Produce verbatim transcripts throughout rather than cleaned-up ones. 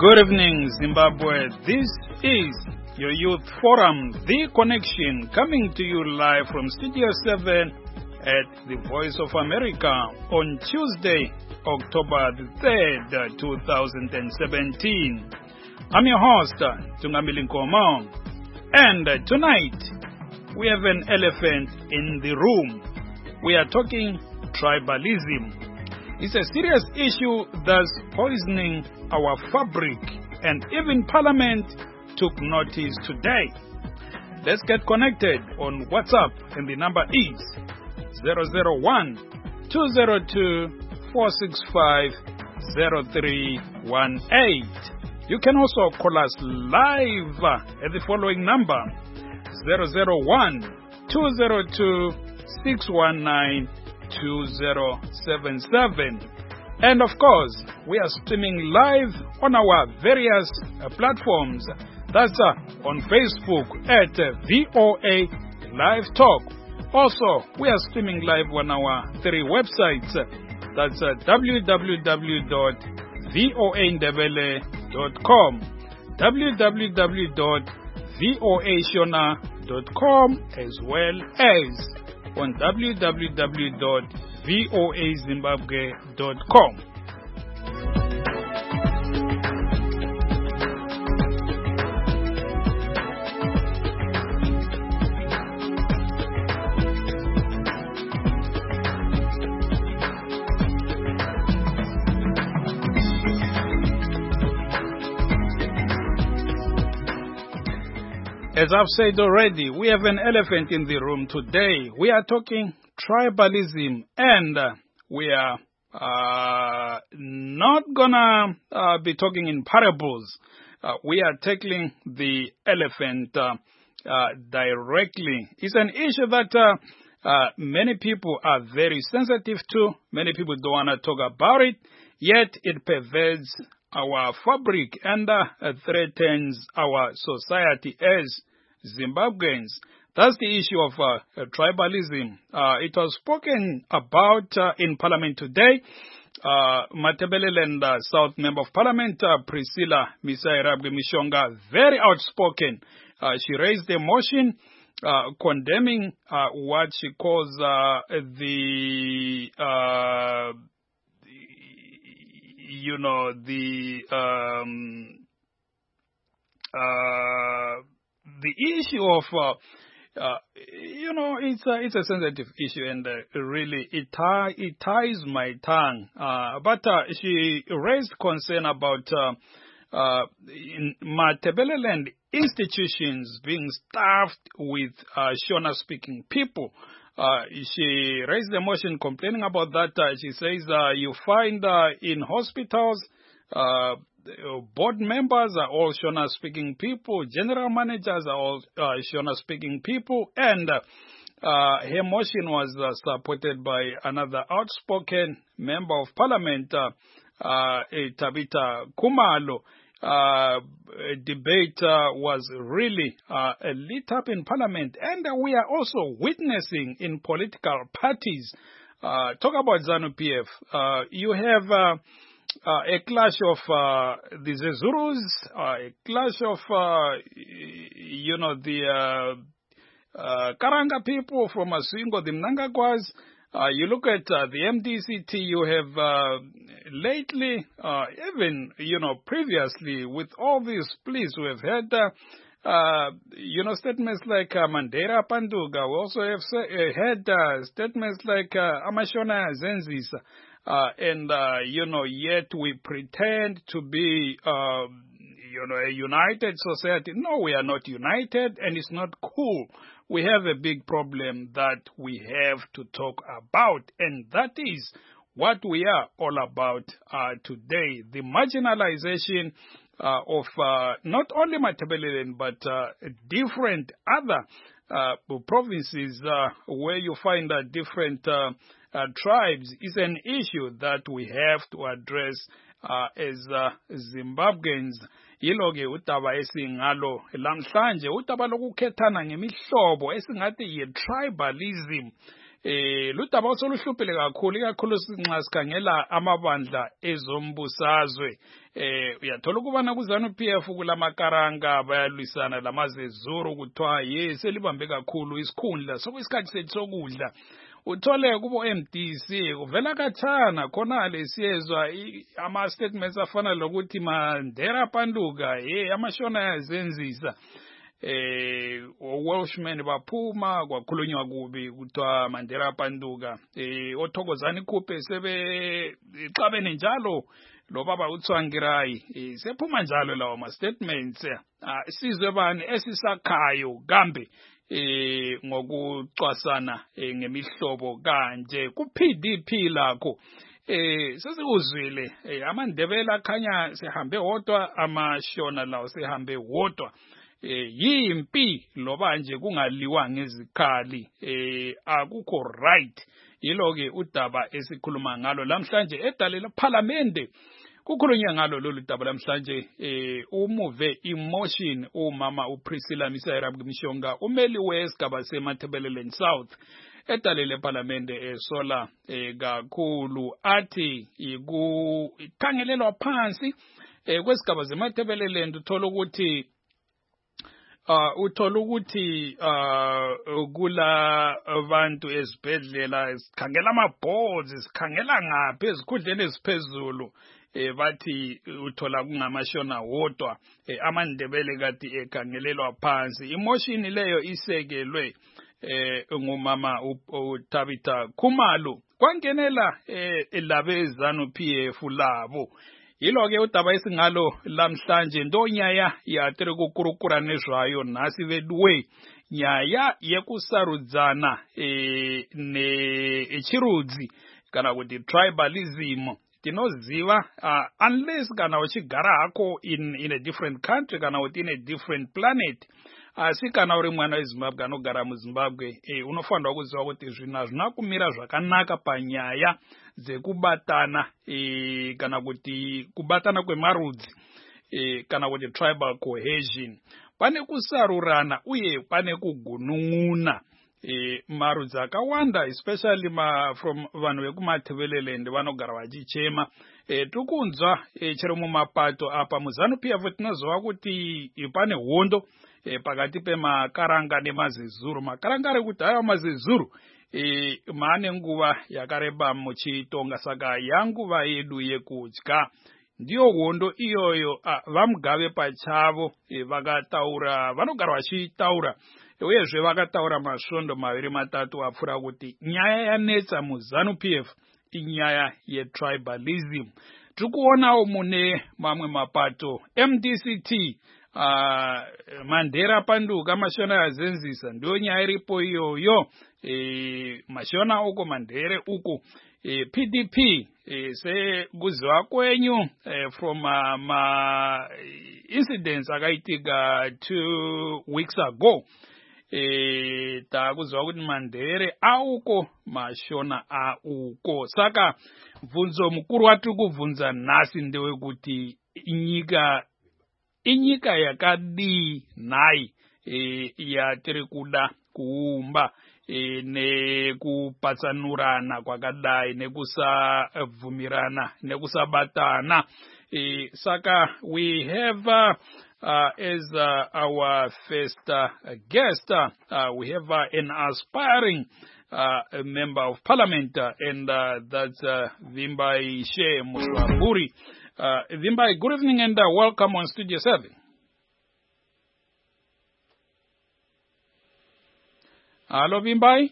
Good evening, Zimbabwe. This is your Youth Forum, The Connection, coming to you live from Studio seven at the Voice of America on Tuesday, October the third, two thousand seventeen. I'm your host, Tungamili Nkomo, and tonight we have an elephant in the room. We are talking tribalism. It's a serious issue that's poisoning our fabric, and even Parliament took notice today. Let's get connected on WhatsApp, and the number is zero zero one, two zero two, four six five, zero three one eight. You can also call us live at the following number, zero zero one, two zero two, six one nine, two zero seven seven. And of course, we are streaming live on our various uh, platforms. That's uh, on Facebook at uh, V O A Live Talk. Also, we are streaming live on our three websites. That's uh, w w w dot voa ndebele dot com, w w w dot voa shona dot com, as well as on w w w dot voa zimbabwe dot com. As I've said already, we have an elephant in the room today. We are talking tribalism, and uh, we are uh, not gonna uh, be talking in parables. Uh, we are tackling the elephant uh, uh, directly. It's an issue that uh, uh, many people are very sensitive to. Many people don't want to talk about it, yet it pervades our fabric and uh, threatens our society as Zimbabweans. That's the issue of uh, tribalism. Uh, it was spoken about uh, in Parliament today. Uh, Matabeleland uh, South Member of Parliament, uh, Priscilla Misairabwe Mishonga, very outspoken. Uh, she raised a motion uh, condemning uh, what she calls uh, the, uh, you know, the, um, uh, the issue of, uh, uh, you know, it's a, it's a sensitive issue, and uh, really it, tie, it ties my tongue. Uh, but uh, she raised concern about uh, uh, in Matabeleland institutions being staffed with uh, Shona-speaking people. Uh, she raised a motion complaining about that. Uh, she says uh, you find uh, in hospitals, uh, board members are all Shona-speaking people, general managers are all uh, Shona-speaking people, and uh, uh, her motion was uh, supported by another outspoken member of parliament, uh, uh, Tabitha Kumalo. Uh, debate uh, was really uh, lit up in parliament, and uh, we are also witnessing in political parties. Uh, talk about ZANU P F. Uh, you have uh, uh, a clash of uh, the Zezurus, uh, a clash of, uh, you know, the uh, uh, Karanga people from Asingo, the Mnangagwas. Uh, you look at uh, the M D C T, you have uh, lately, uh, even, you know, previously, with all these pleas, we have had, uh, uh, you know, statements like uh, Mandela Panduga. We also have sa- uh, had uh, statements like uh, Amashona Zenzis. Uh, and, uh, you know, yet we pretend to be, uh, you know, a united society. No, we are not united, and it's not cool. We have a big problem that we have to talk about, and that is what we are all about uh, today, the marginalization uh, of uh, not only Matabeleland, but uh, different other uh, provinces uh, where you find uh, different uh, uh, tribes is an issue that we have to address uh, as uh, Zimbabweans. Yilo-ke udaba esingalo lamhlanje udaba lokukhethana ngemihlobo esingathi yi-tribalism. eh ludaba osoluhluphile kakhulu ikakhulu sinxa sikhangela amabandla ezombusazwe eh uyathola ukubana kuzanu P F kulamakaranga bayalwisana lamazezuru kuthiwa yes elibambe kakhulu isikhundla sokuyisikhathi sethu sokudla uthole kubo M D C kuvela kathana khona lesiyezwa ama statements afana lokuthi Mandela Panduka hey amashona yazenzisa eh Welshman baphuma kwakhulunywa kubi kuthiwa Mandela Panduka eh othokozani Khuphe sebe xabene njalo lo baba uTsvangirai eh sephuma njalo lawo ma statements isizwe bani esisakhayo kambe eh ngokucwasana ngemihlobo kanje ku P D P lakho eh sesikuzwile amandebela akhanya sehambe wodwa amashona lawo sehambe wodwa eh yimpi loba nje kungaliwa ngezikhali eh akukho right yilo ke udaba esikhuluma ngalo lamhlanje edalela parliament kukhulunywa ngalo lolu daba lamhlanje eh umuve emotion umama uPriscilla Misayira Mshonga umeli wesigaba seMathebeleleni South edalele parliament esola eh kakhulu athi ikukhangelelwa phansi eh kwesigaba seMathebeleleni uthola ukuthi Uh uthola ukuthi uh kula abantu ezibhedlela sikhangela ama boards sikhangela ngaphi ezikhundleni eziphezulu eh bathi uthola kungamashona wodwa amandebele kati ekhangelelwa phansi emotion leyo isekelwe eh ngumama uThabitha Khumalo kwangenela eh labezanu P F labo yilo ke udaba isingalo lamhlanje ndonyaya yatere kukurukura nezwayo nasi vedwe nyaya yekusarudzana eh ne echirudzi kana kuti tribalism tinoziva uh, unless kana uchigara hako in in a different country kana kuti in a different planet asi kana uri mwana weZimbabwe anogara muZimbabwe eh unofanira kuziva kuti zvina zvinakumira zvakanaka panyaya dzekubatana eh kana kuti kubatana kwemarudzi eh kana kuti tribal cohesion pane kusarurana uye pane kugunun'una eh marudzi akawanda especially ma from vanhu vekumathebelelende vanogara vachichema eh tukunzwa eh chero mumapato apa muzanu P F tinozova kuti pane hondo eh pakati pemakaranga nemazezuru makaranga ari kuti hayo mazezuru eh maane nguva yakareba muchitonga saka yanguva yedu yekudya ndiyo hondo iyoyo vamugave pachavo eh, vakataura vanogara vachitaura uyezve vakataura masvondo maviri matatu apfura kuti nyaya yanetsa muzanu P F inyaya yetribalism tikuonawo mune mamwe mapato M D C T uh, Mandela Panduka mashona yazenzisa ndio nyaya iripo iyoyo e, mashona uko Mandere uko e, P D P e, se kuziva kwenyu e, from uh, ma incidents akaitika two weeks ago eh takuzwa kuti Mandere auko mashona auko saka bvunzo mukuru watu kubvunza nhasi ndewe kuti inyika inyika yakadi nai eh yatiri kuda kuumba eh nekupatsanurana kwakadai nekusabvumirana nekusabatana eh saka we have uh, Uh, as uh, our first uh, guest, uh, uh, we have uh, an aspiring uh, a member of parliament, uh, and uh, that's uh, Vimbai She Muswaburi. Uh, Vimbai, good evening and uh, welcome on Studio seven. Hello, Vimbai.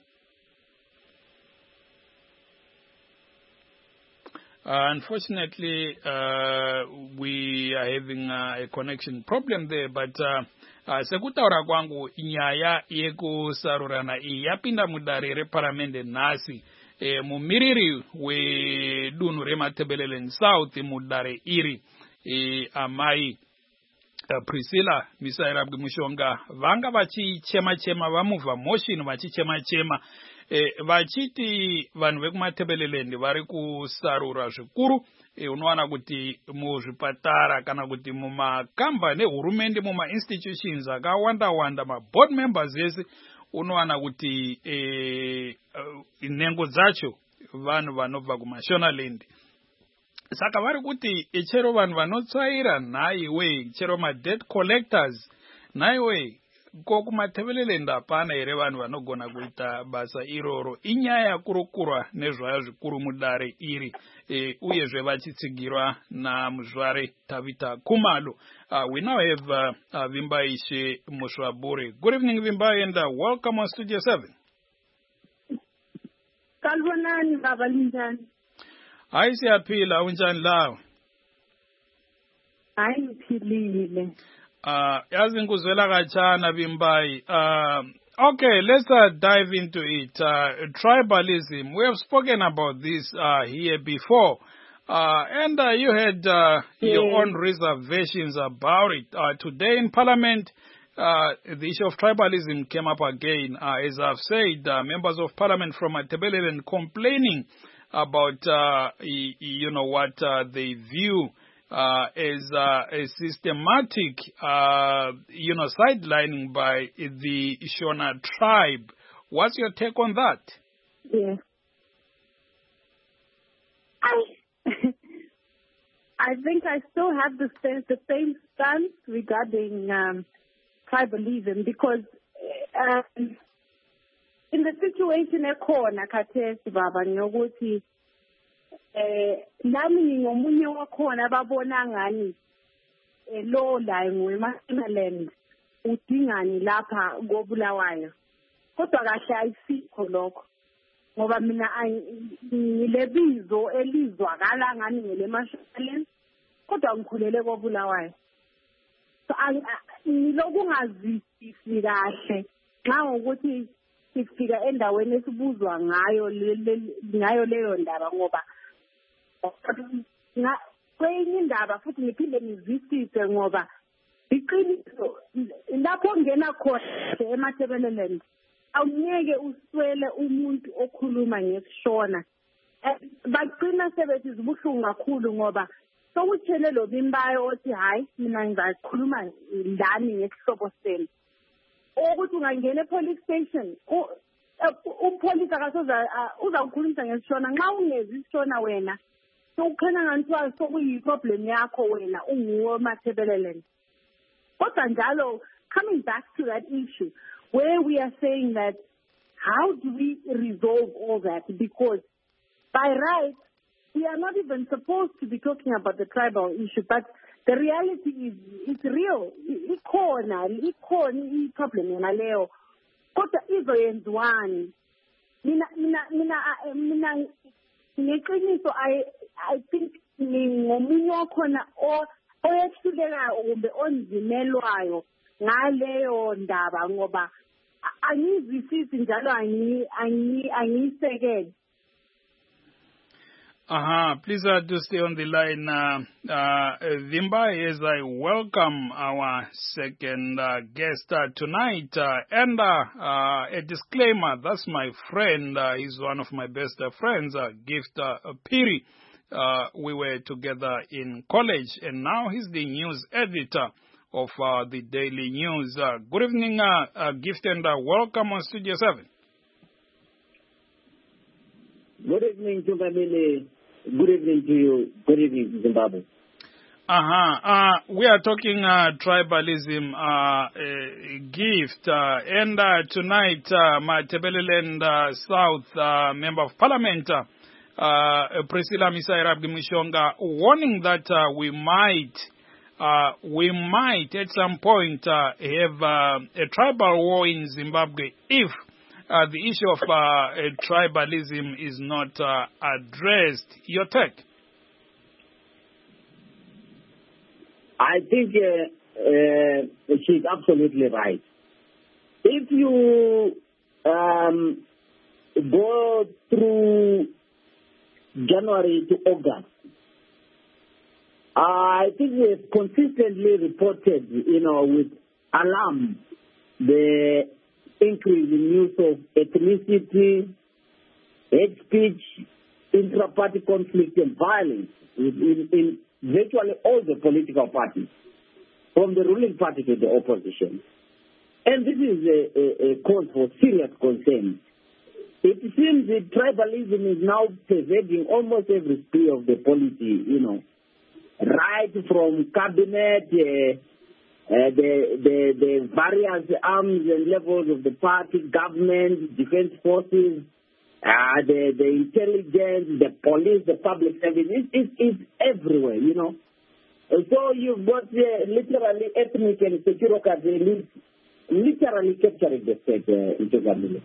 Uh, unfortunately, uh, we are having uh, a connection problem there, but uh, uh, sekutaura kwangu inyaya yekusarurana iyi yapinda mudare reparamende nhasi e, mumiriri wedunhu reMathebeleleni South mudare iri e, amai uh, Priscilla Misayira Mshonga vanga vachichema-chema vamuvha motion vachichema-chema Eh, vachiti vanhu vekuMathebeleleni vari kusarura zvikuru eh, unowana kuti muzvipatara kana kuti mumakambani ehurumende muma institutions akawanda wanda ma board members ese unowana kuti eh, uh, nhengo dzacho vanhu vanobva kumashonaland. Saka vari kuti chero vanhu vanotsvaira nhaiwe, chero ma-debt collectors nhaiwe, ko kumatebeleland hapana here vanhu vanogona kuita basa iroro. Inyaya yakurukurwa nezvayo zvikuru mudare iri, e, uyezve vachitsigirwa namuzvare Tabita Khumalo. Uh, we now have uh, uh, Vimbaishe Muswabure. Good evening, Vimba, and uh, welcome on Studio seven. Kalbonani baba linjani? Hayi siyaphila, unjani lawo? Hayi ngiphilile. Uh, yazi ngikuzwela kachana Vimbai. Uh, okay, let's uh, dive into it. Uh, tribalism. We have spoken about this uh, here before. Uh, and uh, you had uh, yeah. your own reservations about it. Uh, today in Parliament, uh, the issue of tribalism came up again. Uh, as I've said, uh, members of Parliament from Matebeleland complaining about, uh, y- you know, what uh, they view uh, as uh, a systematic, uh, you know, sidelining by the Shona tribe. What's your take on that? Yeah. I I think I still have the same, the same stance regarding um, tribalism because uh, in the situation ekhona khathesi baba ngiyokuthi eh nami ngomunye wakhona ababona ngani lo la ngweMashonaland udingani lapha koBulawayo kodwa kahle ayisikho lokho ngoba mina ngilebizo elizwakala ngani ngeleMashonaland kodwa ngikhulele koBulawayo so ngilokungazwisisi kahle xa ngokuthi sifika endaweni esibuzwa ngayo ngayo leyo ndaba ngoba na kwenye indaba futhi ngiphinde ngizwisise ngoba iqiniso lapho ngena khona eMatebeleland awungeke uswele umuntu okhuluma ngesishona baqina sebethi zibuhlungu kakhulu ngoba sokuthele lo Vimbayo othi hayi mina ngizakhuluma ndani ngesihlobo senu ukuthi ungangena e-police station umpolice akasoza uzakukhulumisa ngesishona nxa ungezi isishona wena sokukhanya nganthiwa sokuyi-problem yakho wena unguwe Matebeleland. Kodwa njalo, coming back to that issue, where we are saying that how do we resolve all that? Because by right, we are not even supposed to be talking about the tribal issue, but the reality is it's real. Ikhona, ikhona i-problem yona leyo. Kodwa izoyenziwani. Mina mina mina mina ngeqiniso I I think ngomunye wakhona oyehlulekayo kumbe onzimelwayo ngaleyo ndaba ngoba angizwisisi njalo angi angi angisekele. Uh-huh. Please uh, do stay on the line, uh, uh, Vimba, as I welcome our second uh, guest uh, tonight. Uh, and uh, uh, a disclaimer, that's my friend. Uh, he's one of my best uh, friends, uh, Gift uh, Piri. Uh, we were together in college, and now he's the news editor of uh, the Daily News. Uh, good evening, uh, uh, Gift, and uh, welcome on Studio seven. Good evening to family. Good evening to you. Good evening to Zimbabwe. Uh-huh. Uh, we are talking uh, tribalism, uh, uh, Gift, uh, and uh, tonight, uh, Matebeleland uh, South uh, Member of Parliament, uh, uh, Priscilla Misairabgi Mishonga, warning that uh, we might, uh, we might at some point uh, have uh, a tribal war in Zimbabwe if Uh, the issue of uh, uh, tribalism is not uh, addressed. Your take? I think uh, uh, she's absolutely right. If you um, go through January to August, I think we have consistently reported, you know, with alarm, the increase in use of ethnicity, hate speech, intra-party conflict and violence in, in virtually all the political parties, from the ruling party to the opposition. And this is a, a, a cause for serious concern. It seems that tribalism is now pervading almost every sphere of the polity, you know, right from cabinet, uh, uh, the, the, the various arms and levels of the party, government, defense forces, uh, the, the intelligence, the police, the public service. It, it, it's everywhere, you know. So you've got uh, literally ethnic and securocrat elites literally capturing the state uh, into government.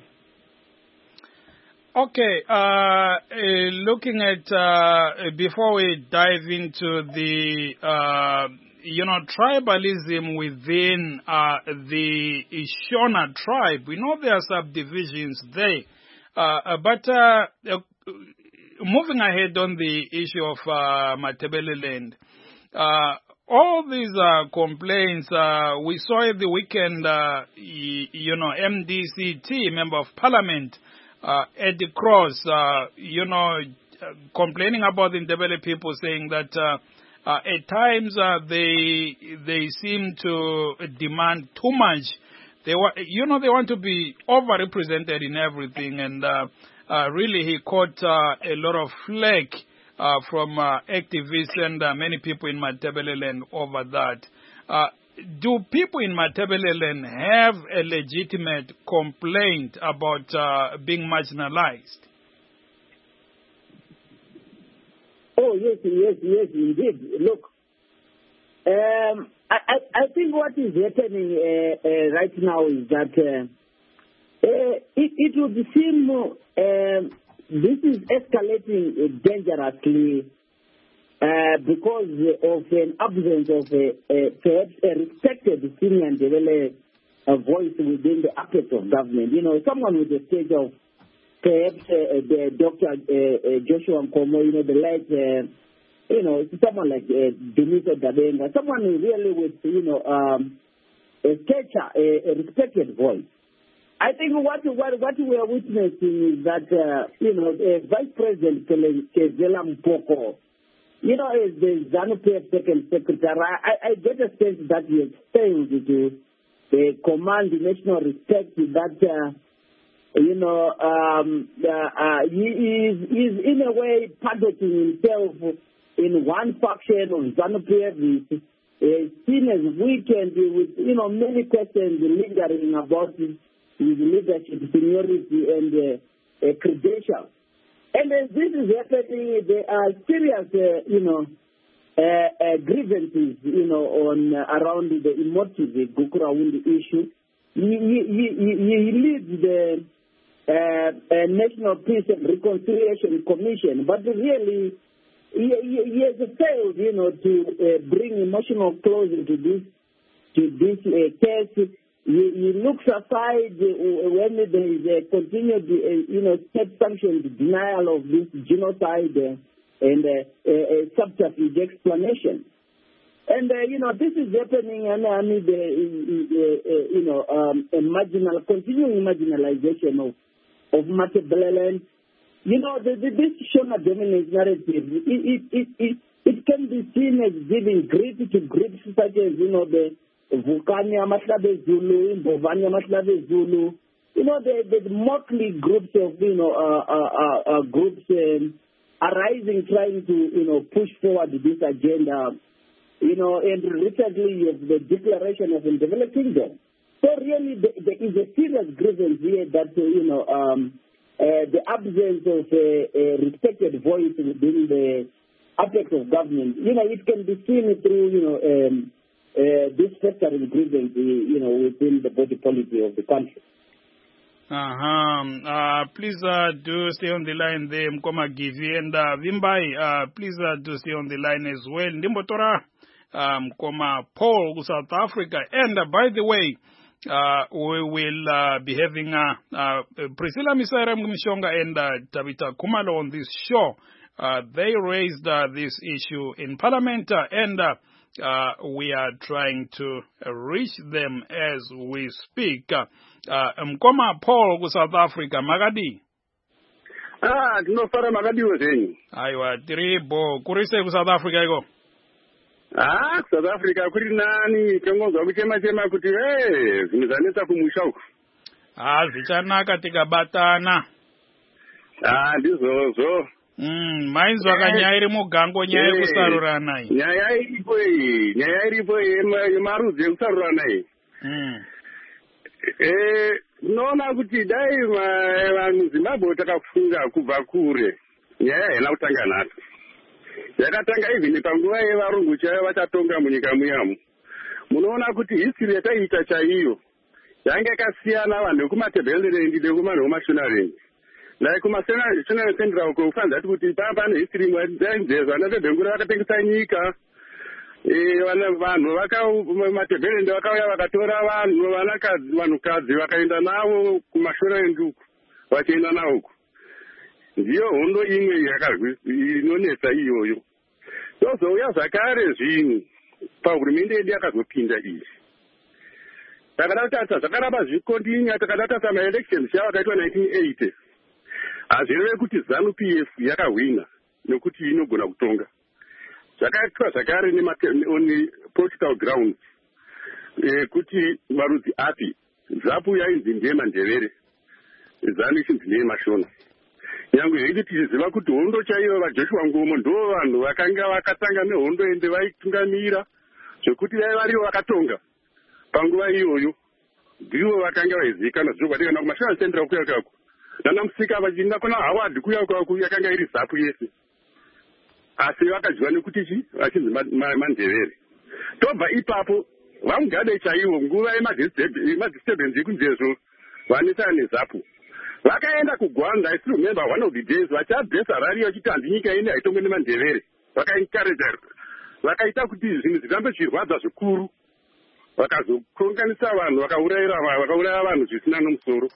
Okay, uh, uh, looking at, uh, before we dive into the, uh, you know, tribalism within uh, the Shona tribe, we know there are subdivisions there, uh, but uh, uh, moving ahead on the issue of uh, Matabeleland, uh, all these uh, complaints, uh, we saw at the weekend, uh, y- you know, M D C T, Member of Parliament, Uh, Eddie Cross, uh, you know, uh, complaining about the Ndebele people, saying that uh, uh, at times uh, they they seem to demand too much. They want, you know, they want to be overrepresented in everything, and uh, uh, really he caught uh, a lot of flack uh, from uh, activists and uh, many people in Matabeleland over that. Uh, Do people in Matabeleland have a legitimate complaint about uh, being marginalized? Oh, yes, yes, yes, indeed. Look, um, I, I, I think what is happening uh, uh, right now is that uh, uh, it, it would seem uh, this is escalating dangerously Uh, because of an absence of a, a, perhaps a respected senior and a voice within the apparatus of government. You know, someone with the stage of perhaps uh, the Doctor Uh, uh, Joshua Nkomo, you know, the late, uh, you know, someone like uh, Denise Dabenga, someone really with, you know, um, a stature, a, a respected voice. I think what what, what we are witnessing is that, uh, you know, uh, Vice President Kezela Mpoko, you know, as the ZANU-P F second secretary, I, I get a sense that he has failed to uh, command the national respect that, uh, you know, um, uh, uh, he is is in a way paddocking himself in one faction of ZANU-P F. He is seen as weak and with, you know, many questions lingering about his, his leadership, seniority, and uh, uh, credentials. And as this is happening, there are serious, uh, you know, uh, uh, grievances, you know, on uh, around the emotive Gukurahundi issue. He, he, he, he leads the uh, uh, National Peace and Reconciliation Commission, but really he, he, he has failed, you know, to uh, bring emotional closure to this to this uh, case. He, he looks aside uh, when there is a continued, uh, you know, state-sanctioned denial of this genocide uh, and uh, uh, subterfuge explanation. And, uh, you know, this is happening amid, uh, uh, you know, um, a marginal, continuing marginalization of, of Matabeleland. You know, the, the, this Shona dominance narrative, it, it, it, it, it can be seen as giving grit to groups such as, you know, the Vukani Amaslabe Zulu, Bovani Amaslabe Zulu, you know, the, the motley groups of, you know, uh, uh, uh, uh, groups um, arising, trying to, you know, push forward this agenda, you know, and recently of the declaration of the developed kingdom. So really, the, there is a serious grievance here that, uh, you know, um, uh, the absence of a, a respected voice within the apex of government, you know, it can be seen through, you know, um, Uh, this festering grievance, you know, within the body policy of the country. Uh-huh. Uh, please uh, do stay on the line there, Mkoma Givi, and uh, Vimbai, uh, please uh, do stay on the line as well. Ndimbotora, um, Mkoma Paul, South Africa, and uh, by the way, uh, we will uh, be having uh, uh, Priscilla Misaira Mshonga and uh, Tabita Kumalo on this show. Uh, they raised uh, this issue in Parliament, uh, and uh, Uh, we are trying to uh, reach them as we speak. Uh, Mkoma Paul, South Africa, Magadi. Ah, no para Magadi wazeni. Aiwa, tiribo. Kurise South Africa iko. Ah, South Africa kuri nani tongozwa kuchema chema kuti eh zvinhu zvanetsa kumusha uku. Ah, zvichanaka tikabatana. Ah, ndizvozvo. Mm, mainzwa kanyaya iri mugango nyaya yekusarurana iyi. Nyaya iripo iyi, nyaya iripo yemarudzi ekusarurana iyi. Mm. Eh, unoona kuti dai vanhu Zimbabwe takafunga kubva kure. Nyaya haina kutanga nato. Yakatanga even panguva yevarungu chaivo vachatonga munyika muyamu. Munoona kuti history yataiita chaiyo yanga yakasiyana vanhu vekumatebhelerendi nevanhu vekumashonareni. Like kumasonareni central uko ufanza kuti pane history dzainzezwa navebhengura vakatengesa nyika. Vanhu vakamatebhelerendi vakauya vakatora vanhu vanakadzi vanhukadzi vakaenda navo kumashonareni uko vachienda navo uko. Ndiyo hondo imwe inonetsa iyoyo. Tozouya zvakare zvinhu pahurumende yedu yakazopinda izvi. Takadata zvakaramba zvikondinya takadata maelections yavo akaitwa nineteen eighty. Hazvireve kuti ZANU-P F yakahwina nekuti inogona kutonga. Zvakaitwa zvakare nepolitical grounds kuti marudzi api ZAPU yainzi ndiye mandevere, ZANU ichinzi ndiye mashona. Nyange hedu tichiziva kuti hondo chaivo vaJoshua Ngomo ndo vanhu vakanga vakatanga nehondo ende vaitungamira zvekuti vaiva varivo vakatonga panguva iyoyo. Ndivo vakanga vaizivikanwa zvokwadi kana kumashona central kuya kako nana Musika vachienda kuna Howard kuya kwako yakanga iri ZAPU yese. Asi vakadyiwa nekuti chi vachinzi mandevere. Tobva ipapo vaMugade chaivo nguva yemadisturbance ekunzezo vanetsana neZAPU. Vakaenda kuGwanda, I still remember one of the days, vachabhesa rari vachiti handi nyika ine haitongwe nemandevere. Vakaencourage, vakaita kuti zvinhu zvirambe zvichirwadza zvikuru. Vakazokonganisa vanhu, vakaurayira vakauraya vanhu zvisina nomusoro.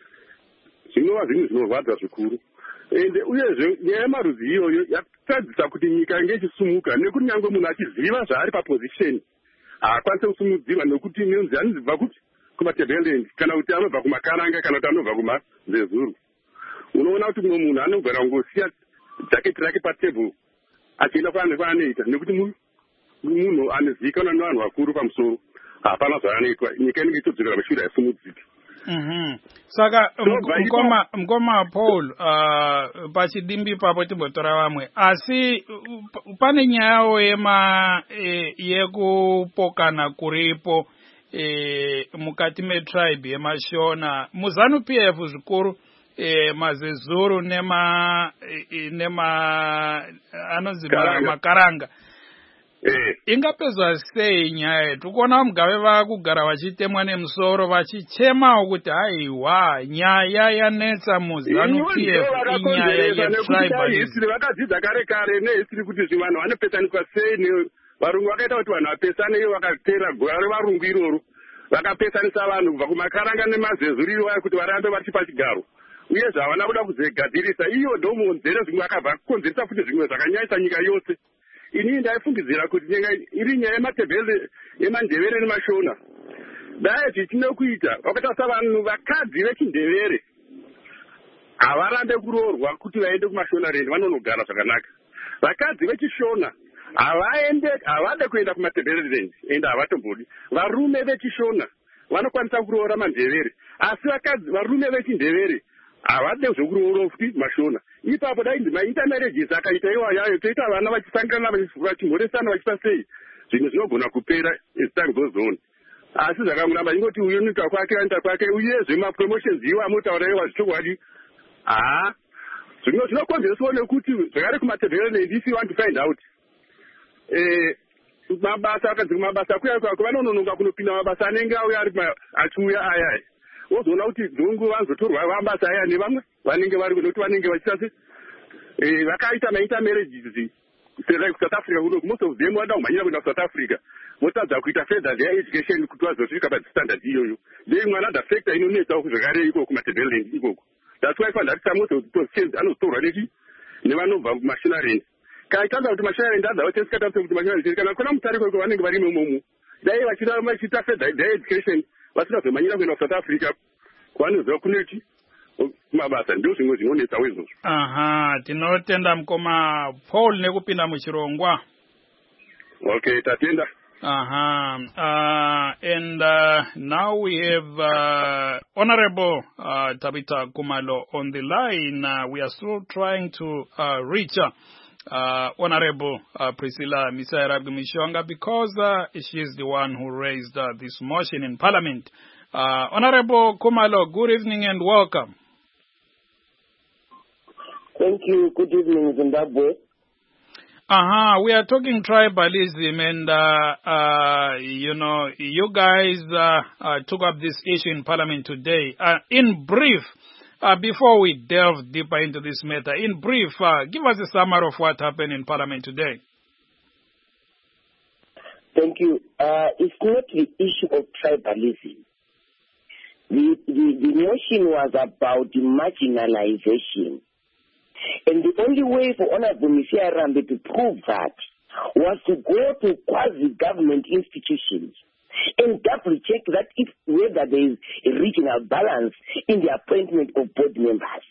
Zvinova zvinhu zvinorwadza zvikuru. Ende uyezve nyaya yemarudzi iyoyo yakatadzisa kuti nyika inge ichisumuka nekuti nyangwe munhu achiziva zvaari paposition haakwanise kusumudzirwa nekuti neunzi anobva kuti kumatebhelerendi kana kuti anobva kumakaranga kana kuti anobva kumazezuru. Unoona kuti mumwe munhu anogara kungosiya jaketi rake patebhuru achienda kwaanoita nekuti munhu anozivikanwa nevanhu vakuru pamusoro hapana zvaanoitwa, nyika inenge itodzokera pashure haisumudziki. Mhm. Saka mkoma mkoma Paul uh, pachidimbi papo timbotora vamwe asi pane nyaya yema e, yekupokana kuripo e, mukati metribe yemashona muZANU-P F zvikuru e, mazezuru nema e, nema anonzi makaranga. Eh. Ingapezwa sei nyaya tikuona Mugabe vakugara vachitemwa nemusoro vachichemawo kuti haiwa nyaya yanetsa muZANU-P F inyaya yetribalism. Vakadzidza kare kare nehistory kuti zvivanhu vanopesaniswa sei. Varungu vakaita kuti vanhu vapesane iyo vakatera gore revarungu iroro. Vakapesanisa vanhu kubva kumakaranga nemazezuru iwayo kuti varambe vachipa chigaro. Uyezve havana kuda kuzogadirisa iyo ndomonzero zvimwe vakabva kukonzeresa futi zvimwe zvakanyanyisa nyika yose. Ini ndaifungidzira kuti nyaya iri nyaya yematebhele emandevere nemashona. Dai zvichinokuita vakaita vanhu vakadzi vechindevere havarambe kuroorwa kuti vaende kumashonareni vanonogara zvakanaka. Vakadzi vechishona havaende havade kuenda kumatebhelerendi ende havatombodi. Varume vechishona vanokwanisa kuroora mandevere asi vakadzi varume vechindevere havade zvokuroora futi mashona. Ipapo dai maintermarriages akaita iwayayo toita vana vachisangana vachimhoresana vachiita sei zvinhu zvinogona kupera as time goes on. Asi zvakamuramba ingoti uyu unoita kwake anoita kwake uyezve mapromotions iwo amotaura iwa zvichokwadi haa zvimwe zvinokonzereswa nekuti zvakare kumatebhelerendi if you want to find out eh mabasa akadzi kumabasa kuya kwako vanonononga kunopinda mabasa anenge auya ari achiuya ayaya wozoona kuti dzungu vanzotorwa mabasa aya nevamwe vanenge vari nekuti vanenge vachitase eh vakaita maintermarriages like South Africa kuno most of them vada kumhanyira kuenda South Africa votadza kuita further their education kuti vazosvika pastandard iyoyo. Then mwana da factor inonetsa zvakare iko kumatebhelerendi ikoko. That's why fanda kuti most of the positions anotorwa nechi nevanobva kumashonarendi. Kaitanga kuti mashonarendi adzavatesika kuti mashonarendi kana kuna mutariko vanenge vari imomo. Dai vachita vachita further their education vasina kumhanyira kuenda South Africa kwanozowa kunechi mabasa ndio zvimwe zvinonetsa izvozvo. Aha, tinotenda mkoma Paul nekupinda muchirongwa. Okay, Tatinda. Uh-huh. Uh, and uh, now we have uh, Honorable uh, Tabitha Khumalo on the line. Uh, we are still trying to uh, reach uh, uh, Honorable uh, Priscilla Misayirabimishonga because uh, she is the one who raised uh, this motion in Parliament. Uh, Honorable Khumalo, good evening and welcome. Thank you. Good evening, Zimbabwe. Uh-huh. We are talking tribalism and, uh, uh, you know, you guys uh, uh, took up this issue in Parliament today. Uh, in brief, uh, before we delve deeper into this matter, in brief, uh, give us a summary of what happened in Parliament today. Thank you. Uh, it's not the issue of tribalism. The, the, the motion was about marginalization. And the only way for Honorable Misayirabimishonga to prove that was to go to quasi-government institutions and double-check that if whether there is a regional balance in the appointment of board members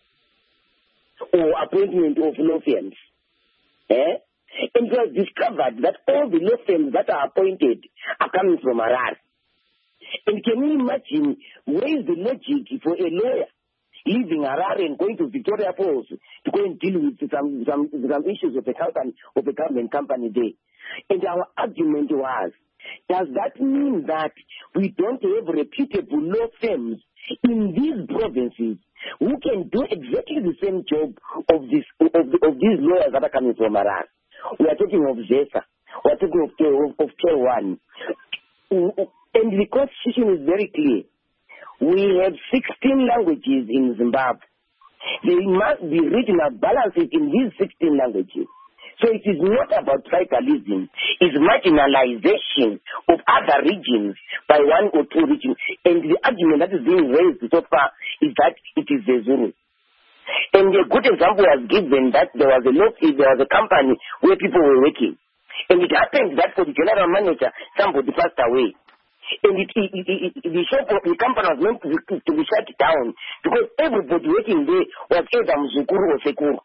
or appointment of law firms. Eh? And it was discovered that all the law firms that are appointed are coming from Harare. And can you imagine where is the logic for a lawyer leaving Harare and going to Victoria Falls to go and deal with some, some, some issues of a company, of a government company there? And our argument was, does that mean that we don't have reputable law firms in these provinces who can do exactly the same job of, this, of, of these lawyers that are coming from Harare? We are talking of ZESA. We are talking of, of, of K one. And the constitution is very clear. We have sixteen languages in Zimbabwe. There must be regional balances in these sixteen languages. So it is not about tribalism. It's marginalization of other regions by one or two regions. And the argument that is being raised so far is that it is the Zulu. And a good example was given that there was a law, there was a company where people were working. And it happened that for the general manager, somebody passed away. And it, it, it, it, the shop of the company was meant to be, to be shut down because everybody working there was either Mzukuru or Sekuru.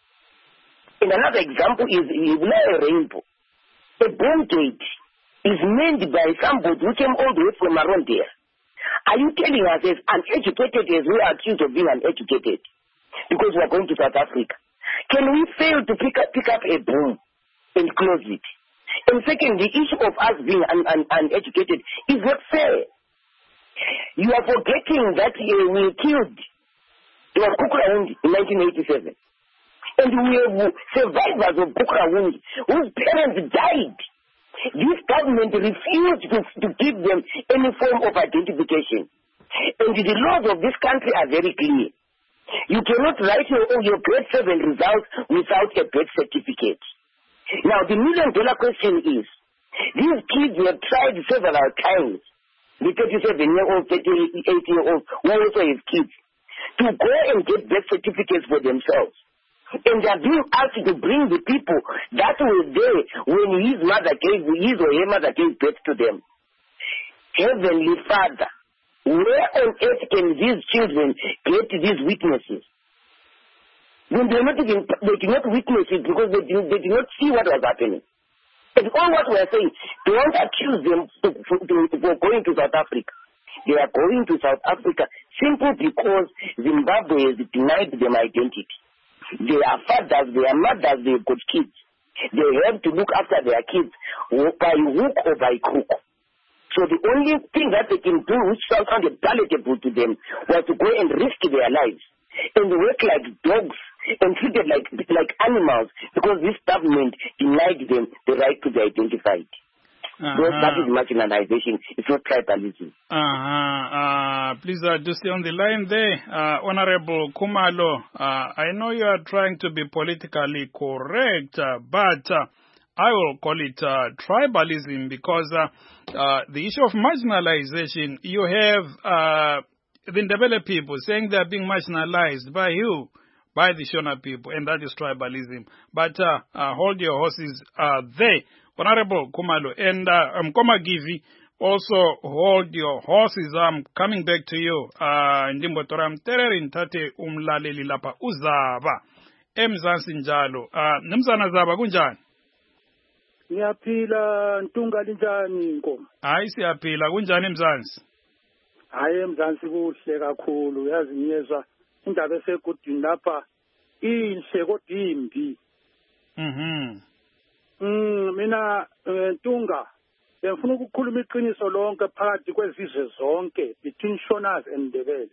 And another example is Ibulaya Rainbow. A bomb gate is made by somebody who came all the way from around there. Are you telling us as uneducated as we are accused of being uneducated because we are going to South Africa? Can we fail to pick up, pick up a bomb and close it? And second, the issue of us being un, un, uneducated is not fair. You are forgetting that uh, we killed the Kukurahundi in nineteen eighty-seven. And we have survivors of Kukurahundi whose parents died. This government refused to, to give them any form of identification. And the laws of this country are very clear. You cannot write your, your grade seven results without a birth certificate. Now, the million-dollar question is, these kids were tried several times, the thirty-seven-year-old, thirty-eight-year-old, who also have kids, to go and get birth certificates for themselves. And they are being asked to bring the people that were there when his mother gave, his or her mother gave birth to them. Heavenly Father, where on earth can these children get these witnesses? When they, not even, they did not witness it because they did, they did not see what was happening. And all what we are saying, don't accuse them for, for, for going to South Africa. They are going to South Africa simply because Zimbabwe has denied them identity. They are fathers, they are mothers, they have got kids. They have to look after their kids by hook or by crook. So the only thing that they can do which sounded palatable to them was to go and risk their lives and work like dogs and treated like like animals because this government denied them the right to be identified. Uh-huh. So that is marginalization. It's not tribalism. Uh-huh. Uh, please uh, do stay on the line there. Uh, Honorable Khumalo, uh, I know you are trying to be politically correct, uh, but uh, I will call it uh, tribalism because uh, uh, the issue of marginalization, you have uh, the Ndebele people saying they are being marginalized by you, by the Shona people, and that is tribalism. But uh, uh, hold your horses uh, there, Honorable Khumalo, and uh, um, Komagivi, also hold your horses. I'm coming back to you. Ndimbo toram tereri ntate umlaleli lapa uzaba. Emzansi njalo. Nimzana zaba kunjani? Ngiyaphila Ntunga linjani Nkomo? Hayi siyaphila kunjani eMzansi? Hayi eMzansi kuhle kakhulu yazi ngiyezwa indaba esegudini lapha inhle kodwa imbi. Mhm. Mm mina Ntunga ngifuna ukukhuluma iqiniso lonke phakathi kwezizwe zonke between Shonas and Ndebele.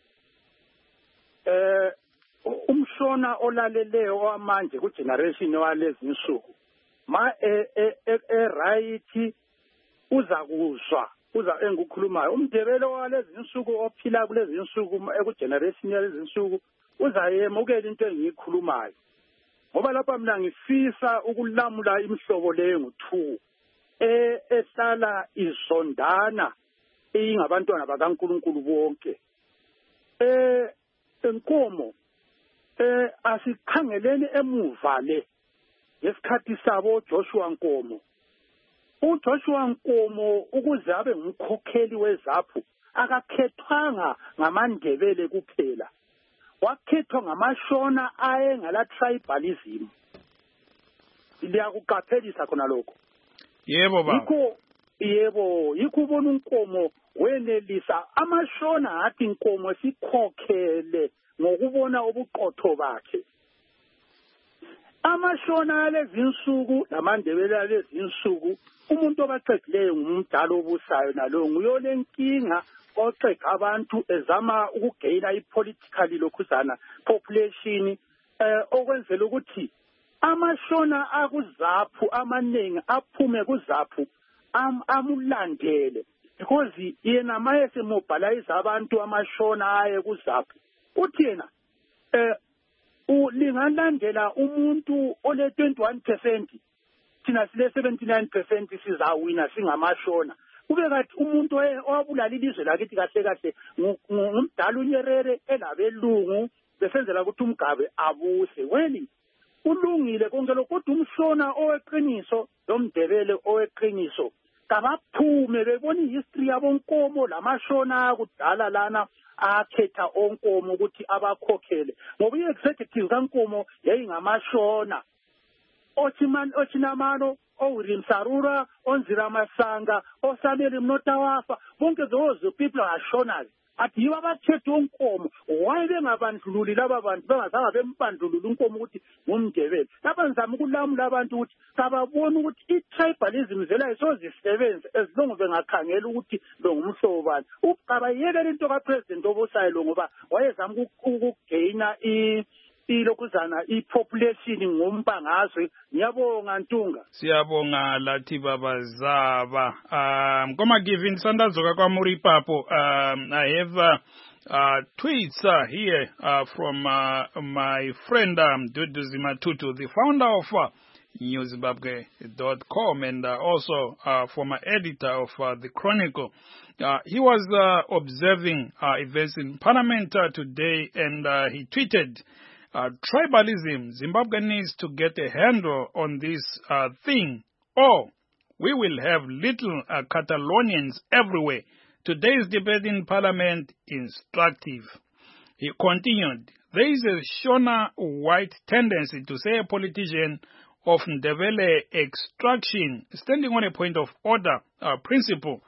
Eh umshona olaleleyo owamanje ku generation walezi insuku ma e e right uza kuzwa uza engukhulumayo umndebele walezi insuku ophila kulezi insuku eku generation yalezi insuku uzayemukela into engiyikhulumayo ngoba lapha mina ngifisa ukulamula imihlobo leyo nguthu eh ehlala izondana ingabantwana bakaNkuluNkulu bonke eh enkomo eh asikhangeleni emuva le ngesikhathi sabo Joshua Nkomo uJoshua Nkomo ukuze abe ngumkhokheli wezaphu akakhethwanga ngamaNdebele kuphela wakhethwa ngamashona aye ngala tribalism liyakuqaphelisa khona lokho yebo baba yikho yebo yikho ubona uNkomo wenelisa amashona athi inkomo sikhokhele ngokubona ubuqotho bakhe amashona alezi insuku lamandebele alezi insuku umuntu obaqedileyo ngumdala obusayo nalo nguyole nkinga oqeda abantu ezama ukugaina ipolitical lokhuzana population eh okwenzela ukuthi amashona akuzaphu amaningi aphume kuzaphu am amulandele because yena mayese mobilize abantu amashona aye kuzaphu uthi yena eh ulingalandela umuntu ole twenty-one percent thina sile seventy-nine percent sizawina singamashona kube kathi umuntu owabulala ilizwe lakithi kahle kahle ngumdala unyerere elabelungu besenzela ukuthi umgabe abuse weli ulungile konke lokho kodwa umshona oweqiniso lomndebele oweqiniso kabaphume bebona ihistory yabonkomo lamashona akudala lana akhetha onkomo ukuthi abakhokhele ngoba i-executive kaNkomo yayingamashona ochiman ochinamano oWilliam Sarura onzira masanga osameli mnotawafa bonke those people are shoners athi yiba bakhetha onkomo why bengabandlululi laba bantu bengazange bembandlulula unkomo ukuthi ngumndebele lapha ngizama ukulamula abantu ukuthi sababona ukuthi i-tribalism zela isozisebenza as long bengakhangela ukuthi lo ngumhlobo bani uqabayekela into kaPresident obusayo lo ngoba wayezama ukugaina i ilokuzana ipopulation ngombangazwe ngiyabonga Ntunga siyabonga lathi baba Zaba um koma given sandazoka kwa muri papo um I have uh, uh, tweets uh, here uh, from uh, my friend um, Dudu Zimatutu, the founder of uh, new zimbabwe dot com and uh, also uh, former editor of uh, the Chronicle. Uh, he was uh, observing uh, events in Parliament uh, today and uh, he tweeted, Uh, tribalism, Zimbabwe needs to get a handle on this uh, thing, or we will have little uh, Catalonians everywhere. Today's debate in Parliament instructive. He continued, there is a Shona white tendency to say a politician of Ndebele extraction, standing on a point of order uh, principle,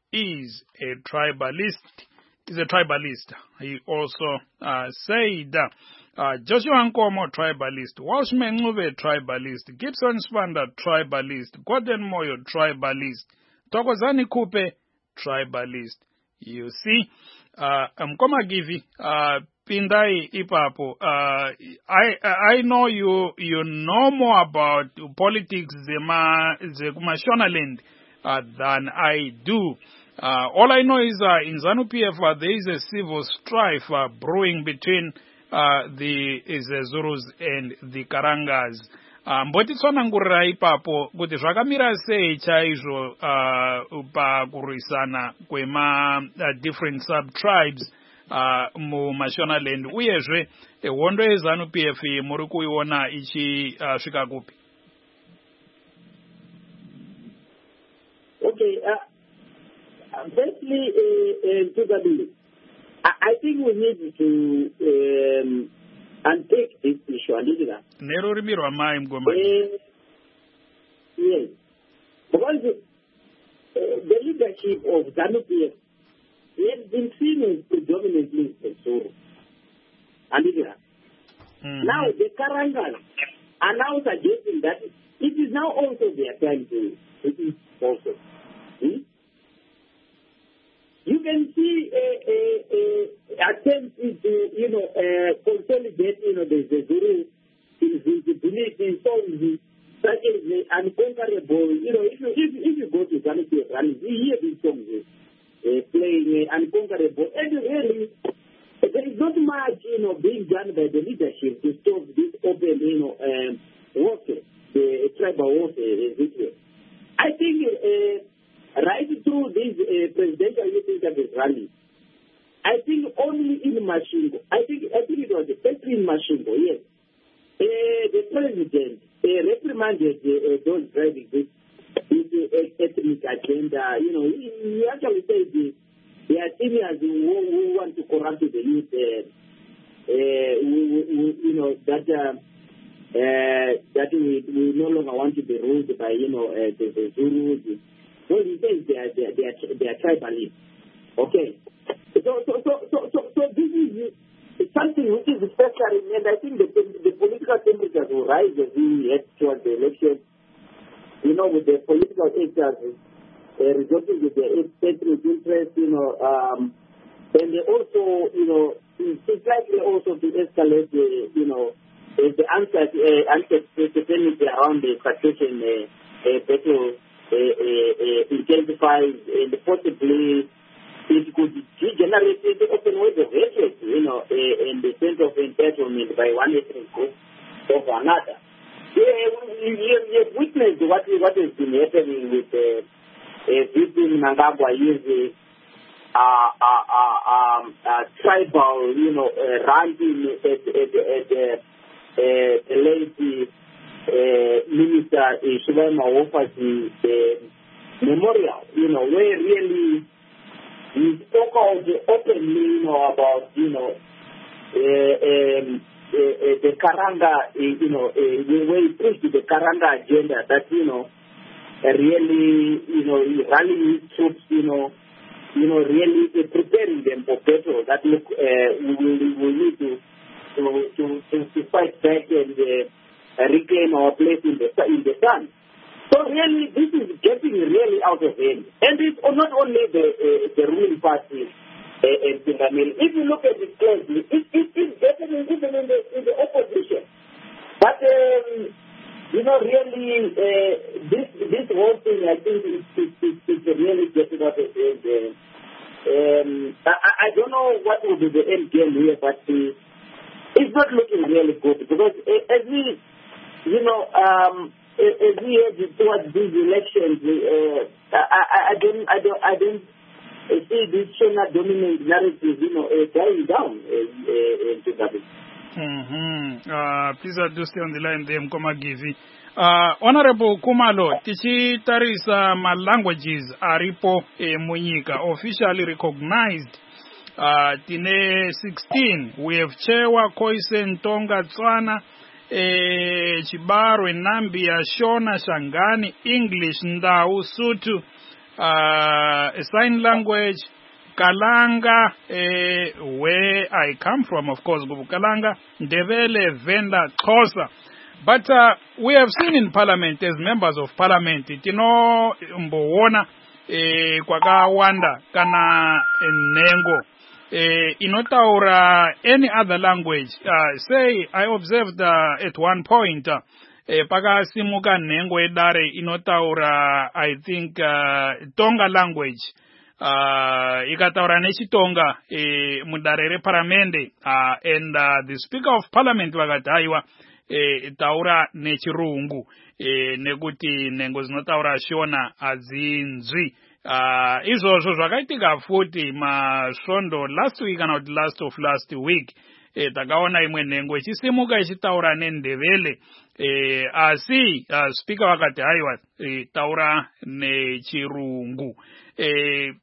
is a tribalist. Is a tribalist. He also uh, said, uh, Joshua Nkomo, tribalist. Walshman Ncube, tribalist. Gibson Spanda, tribalist. Gordon Moyo, tribalist. Thokozani Kupe, tribalist. You see, uh, Mkoma Givi, uh, Pindai Ipapo, uh, I I know you you know more about politics Zema Zekuma Shonaland uh, than I do. Uh, all I know is uh, in ZANU-P F uh, there is a civil strife uh, brewing between uh, the Zezurus and the Karangas. Mbotitswana ngurira ipapo kuti zvakamira sei chaizvo uh, pakurwisana kwema uh, different sub-tribes uh, mumashonaland uyezve hondo yeZANU-P F muri kuiona ichisvika uh, kupi? Okay, uh, firstly, uh, uh, I think we need to um, unpick this issue a little bit. Nero rimirwa mai mgoma. Yes. leadership of ZANU-P F has been seen as predominantly Zulu. And mm-hmm. Now the Karangas are now suggesting that it is now also their time to it is also. Hmm? You can see a, a, a attempt to, you know, uh, consolidate, you know, the, the Zulu visibility songs such as the Unconquerable. You know, if you, if, if you go to ZANU-P F rallies, you hear these songs uh, playing uh, Unconquerable. And really, there is not much, you know, being done by the leadership to stop this open, you know, um, warfare, the tribal warfare, Ezekiel. I think uh, right through this uh, presidential youth interface rally, I think only in Mashingo, I think I think it was especially in Mashingo, yes, uh, the president uh, reprimanded uh, those driving this, this uh, ethnic agenda. You know, he, he actually said the There are seniors who, who want to corrupt the youth, uh, uh, who, who, you know, that uh, uh, that we, we no longer want to be ruled by, you know, uh, the, the Zulus. So he says they are, they are, they are, they are tribalists. Okay. So, so, so, so, so, so this is something which is necessary, and I think the, the political temperatures will rise as we head towards the election. You know, with the political actors Uh, resulting with their ethnic interest, you know, um, and they also, you know, it's likely also to escalate the, you know, uh, the uncertainty uh, around the succession uh, uh, battle uh, uh, uh, intensifies, and possibly it could generate an open way of hatred, you know, uh, and the sense of entitlement by one ethnic group over another. Yeah, we, we, we have witnessed what, what has been happening with uh, Uh, Vipi Mnangagwa uses uh, uh, uh, um, uh, tribal, you know, uh, ranting at, at, at uh, uh, the late uh, Minister uh, Shivema Wofasi uh, memorial, you know, where really he spoke out openly, you know, about, you know, uh, um, uh, uh, the Karanga, uh, you know, uh, the way he pushed the Karanga agenda that, you know, Uh, really, you know, rallying his troops, you know, you know, really uh, preparing them for battle. That look, uh, we will we will need to to to, to, to fight back and uh, reclaim our place in the in the sun. So really, this is getting really out of hand, and it's not only the uh, the ruling party. Uh, and if you look at it closely, it it is getting even in the in the opposition, but. Um, You know, really, uh, this this whole thing, I think, is, is, is, is really getting out of hand. Uh, um, I, I don't know what will be the end game here, but uh, it's not looking really good because uh, as we, you know, um, as we head towards these elections, uh, I, I, I don't, I don't, I don't see this Shona dominant narrative, you know, uh, dying down uh, uh, in Zimbabwe. Mm-hmm. Uh, please do stay on the line there, Mkoma Gizi. Uh, Honorable Kumalo, tichi tarisa ma languages aripo e munyika officially recognized. Uh, tine sixteen, we have Chewa, Khoisan, Tonga, Tswana, e Chibarwe, Nambia, Shona, Shangani, English, Ndau, Sutu, uh, sign language, Kalanga, eh, where I come from, of course, Kalanga, Ndebele, Venda, Xhosa. But uh, we have seen in Parliament, as members of Parliament, you know, Mbowona, eh, Kwagawanda, Kana, Nengo, eh, Inotaura, any other language. Uh, say, I observed uh, at one point, uh, eh, Paga Simuka Nengo Edare, Inotaura, I think, uh, Tonga language. Uh, ikataura nechitonga eh, mudarere paramende uh, and uh, the speaker of parliament vakataiwa eh, taura nechirungu eh, nekuti nengo dzinotaura shona adzinzwi uh, izvozvo zvakaitika futi masvondo last week kana kuti last of last week eh, takaona imwe nhengo ichisimuka ichitaura nendevele eh, asi uh, speaker vakati haiwa eh, taura nechirungu eh,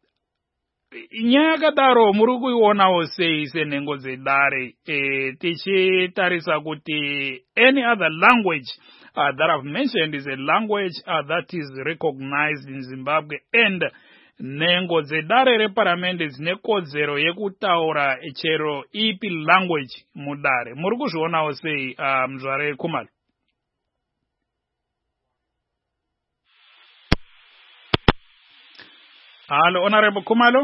nyakadaro muri kuionawo sei senhengo dzedare eh, tichitarisa kuti any other language uh, that I've mentioned is a language uh, that is recognized in Zimbabwe and nhengo dzedare reparamende dzine kodzero yekutaura chero ipi language mudare. Muri kuzvionawo sei uh, Muzvare Khumalo? Hello, Honorable Khumalo.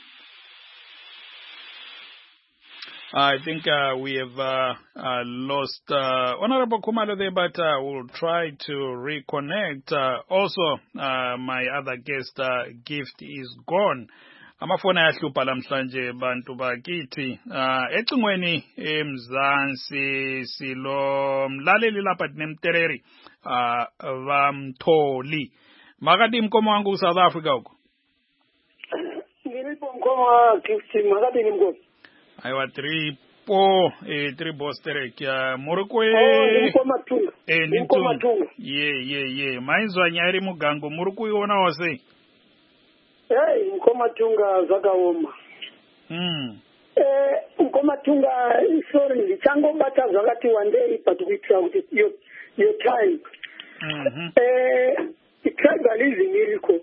I think uh, we have uh, uh, lost uh, Honorable Khumalo there, but uh, we'll try to reconnect. Uh, also, uh, my other guest, uh, Gift, is gone. Amafoni ayahlupha lamhlanje bantu bakithi. Uh, ecingweni eMzansi silo mlaleli lapha dinemtereri uh, vamtholi. Makati mkomo wangu South Africa huko. Ngilipo mkomo Gift, makati ni mkomo. Aiwa tripo eh tripo sterek ya murukwe oh mkomatunga eh ni mkomatunga ye ye ye mainzwa nyari mugango murukuiona wose eh mkomatunga zakaoma mm eh mkomatunga sorry ndichango bata zakati one day patukuitira kuti your your time mhm eh tribalism iriko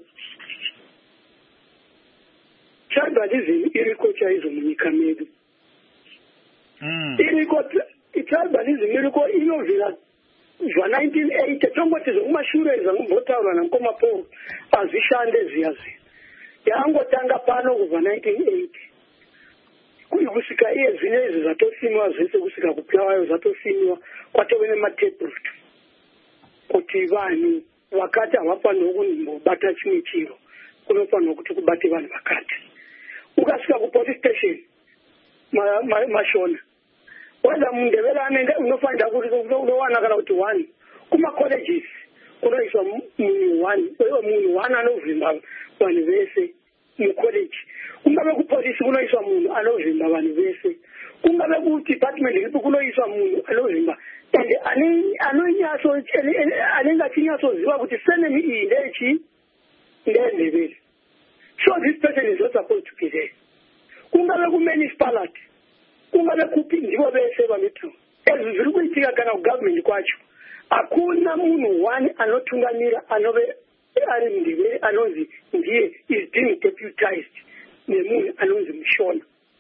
tribalism iriko chaizo munyika medu. Mm. Iriko tribalism iriko inovira zva nineteen eighty tongoti zvokumashure zvangombotaurwa naMkomaPaul azvishande ziyazi yangotanga pano kubva nineteen eighty kusvika iye zvine izvi zvatosimwa zvese kusvika kupyawayo zvatosimwa kwatove nemataproot kuti vanhu vakati havafanirwa kumbobata chimwe chiro kunofanirwa kuti kubate vanhu vakati. Ukasvika kupolice station mashona whether mundevere anenge unofanira kuti unowana kana kuti one kumacolleges kunoiswa munhu one iwe munhu one anovhimba vanhu vese mucollege. Kungave kupolisi kunoiswa munhu anovhimba vanhu vese. Kungave kudepartment iripo kunoiswa munhu anovhimba and anonyatso anenge achinyatsoziva kuti senemi iyi ndechi ndendevere. So this person is not supposed to be there. Kungave kumunicipality kungave kupi ndivo vese vanoita ezvi zviri kuitika kana kugovernment kwacho hakuna munhu one anotungamira anove ari mundevere anonzi ndiye is being deputized nemunhu anonzi Mushona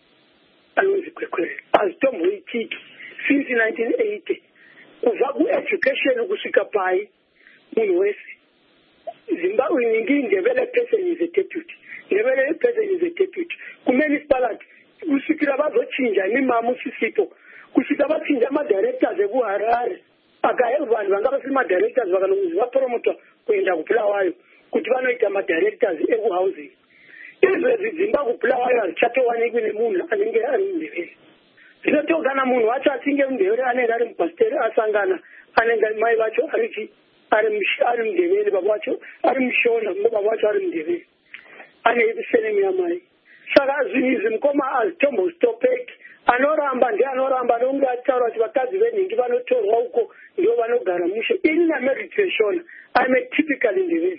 anonzi Kwekwere hazitomboitiki since nineteen eighty kubva kueducation kusvika pai munhu wese Zimbabwe nyingi ndevere person is a deputy ndevere person is a deputy kumunicipality kusvikira vazochinja nemamu sisipo kusvika vachinja madirectors ekuharare akae vanhu vanga vasiri madirectors vakanokuzi vapromotwa kuenda kupulawayo kuti vanoita madirectors ekuhousing izvezvi dzimba kupulawayo hazvichatowanikwi nemunhu anenge ari mundevere. Zvinoto kana munhu wacho achinge mundevere anenge ari mupasiteri asangana anenge mai vacho arichi ari mundevere baba vacho ari Mushona baba vacho ari mundevere ane senemi yamai. Saka zvinhu Mukoma hazvitombostopeki anoramba ndianoramba nonge ataura kuti vakadzi venhingi vanotorwa uko ndivo vanogara mushe. Ini namarried to a Shona. I'm a typical Ndebele.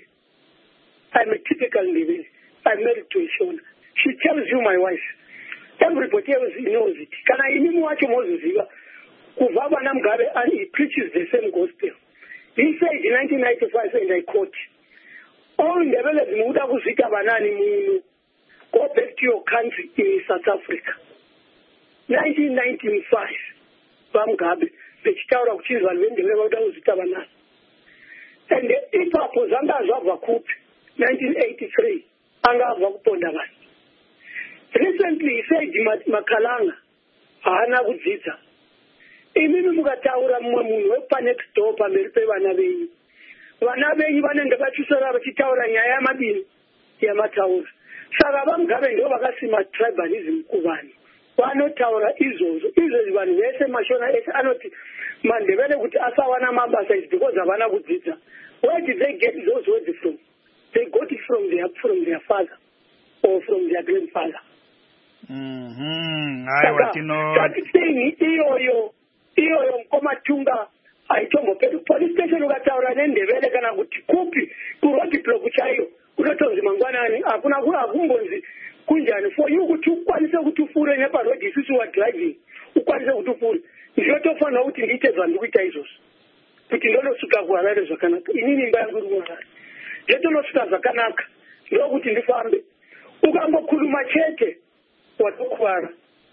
I'm a typical Ndebele. I'm married to a Shona. She tells you my wife. Everybody else knows it. Kana ini muwacho moziziva kubva bwana Mugabe and he preaches the same gospel. He said in nineteen ninety-five and I quote, all Ndebele zimuda kuzvika banani munhu. Go back to your country in South Africa. nineteen ninety-five, Mugabe, vechitaura kuti vanhu vendevere vauda kuzvita banani. And ipapo zvanga zvabva kupi nineteen eighty-three anga abva kuponda vanhu. Recently he said Makalanga haana kudzidza. Imimi mukataura mumwe munhu wepa next door pamberi pevana venyu. Vana venyu vanenge vachisora vachitaura nyaya yamadini yamataura. Saka vaMugabe ndivo vakasima tribalism kuvanhu. Vanotaura izvozvo. Izvozvo vanhu vese Mashona ese anoti Mandebele kuti asawana mabasa is because havana kudzidza. Where did they get those words from? They got it from their from their father or from their grandfather. Mhm. Aiwa tino. That thing iyoyo iyoyo Mkomatunga aitombopedu police station ukataura neNdebele kana kuti kupi kuroti block chayo kunotonzi mangwanani hakuna kumbonzi kunjani for you kuti ukwanise kuti ufure neparoad isusu wa driving ukwanise kuti ufure ndinotofanira kuti ndiite zvandikuita izvozvo kuti ndonosvika kuHarare zvakanaka inini imba yangu iri kuHarare ndinotonosvika zvakanaka ndokuthi ndifambe ukangokhuluma chete watokhwara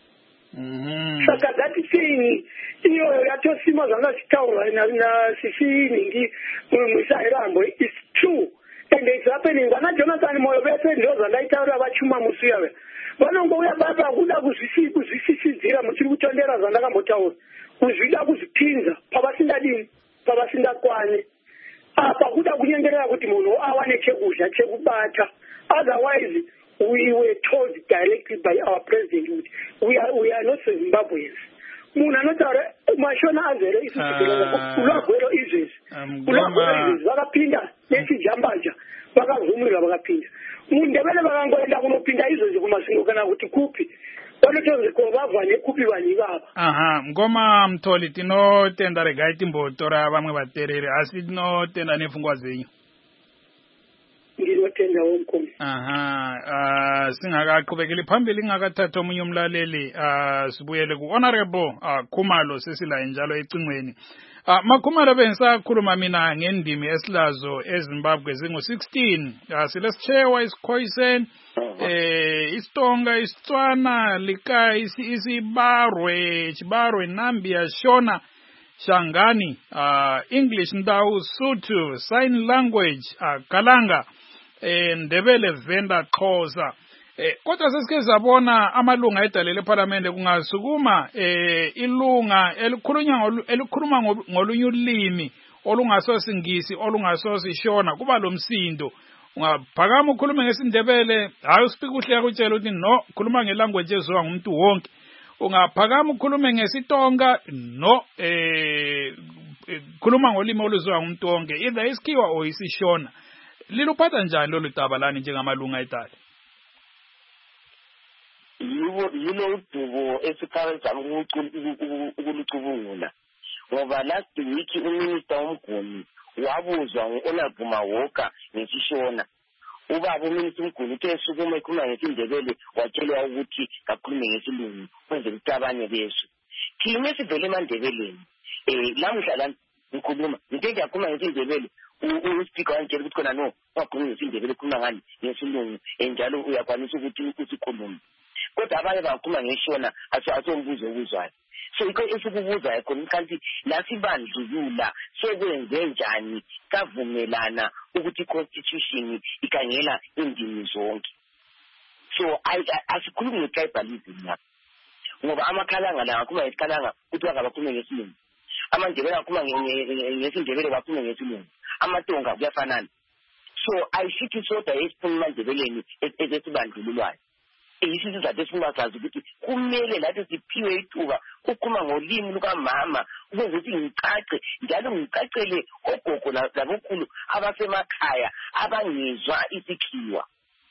saka that thing iyo yatosima zvanga zvitaurwa nasishiningi musahirambo is true and it's happening. Vana Jonathan Moyo vese ndo zvandaitaura vachuma musi yave vanongouya baba kuda kuzvisisidzira muchiri kutondera zvandakambotaura kuzvida kuzvipinza pavasingadi pavasingakwani apa kuda kunyengerera kuti munhu awane chekudya chekubata. Otherwise we were told directly by our president we are, we are not Zimbabweans. Munhu anotaura mashona azere isizulagwero izvezi ulagwero izvezi vakapinda nechijambaja vakavhumira vakapinda mundevele vakangoenda kunopinda izvozvi kumasingo kana kuti kupi vanotonzi ko vabva nekupi vanhu ivava. Aha, ngoma Mtholi tinotenda regai timbotora vamwe vatereri asi tinotenda nepfungwa dzenyu. Ndinotenda womkomo. Aha, uh, singakaqhubekeli phambili ngakathatha omunye umlaleli uh, sibuyele ku Honorable uh, Khumalo sesila njalo ecingweni. Uh, Makhumalo bengisakhuluma mina ngendimi esilazo eZimbabwe zingu sixteen. Uh, silesichewa isikhoyisen, eh istonga isitswana lika isi isibarwe chibarwe Nambia Shona Shangani uh, English Ndau Sotho sign language uh, Kalanga eh Ndebele Venda Xhosa. Eh kodwa sesike zabona amalunga edalele eParliament kungasukuma eh ilunga elikhulunywa elikhuluma ngolunye ulimi olungasosingisi olungasosishona kuba lomsindo ungaphakama ukhuluma ngesindebele hayi uspeak uhle yakutshela ukuthi no khuluma ngelanguage eziwa ngumuntu wonke ungaphakama ukhulume ngesitonga no eh khuluma ngolimi oluzwa ngumuntu wonke either isikhiwa or isishona liluphatha njani lolu daba lani njengamalunga edala. Yilo udubo esikharenza ukulucubungula ngoba last week uminister womguni wabuzwa ngo-Honorable Mawoka ngesishona ubaba uminister womguni uthe sukuma ekhuluma ngesindebele watshelwa ukuthi kakhulume ngesilungu kwenzela ukuthi abanye bezwe thina esivele emandebeleni um lamuhla lana ngikhuluma ngithe ngiyakhuluma ngesindebele uSpeaker wangitshela ukuthi khona no wakhuluma ngesindebele khuluma ngani ngesilungu njalo uyakwanisa ukuthi usikhulume kodwa abanye bakhuluma ngeshona asombuzo obuzwayo so iko esikubuzayo khona kanti lasibandlulula sekwenze njani kavumelana ukuthi constitution ikangela indimi zonke so asikhulumi ngetribalism lapha ngoba amakhalanga la akhuluma ngesikhalanga ukuthi akabakhulume ngesilungu amandebele akhuluma ngesindebele bakhulume ngesilungu amatonga kuyafanana so ayisithi soda esiphuma emandebeleni ezesibandlululwayo isizathu esingazazi ukuthi kumele lathi siphiwe ithuba ukukhuluma ngolimi lukamama ukwenza ukuthi ngicace njalo ngicacele ogogo labokhulu abasemakhaya abangizwa isikhiwa.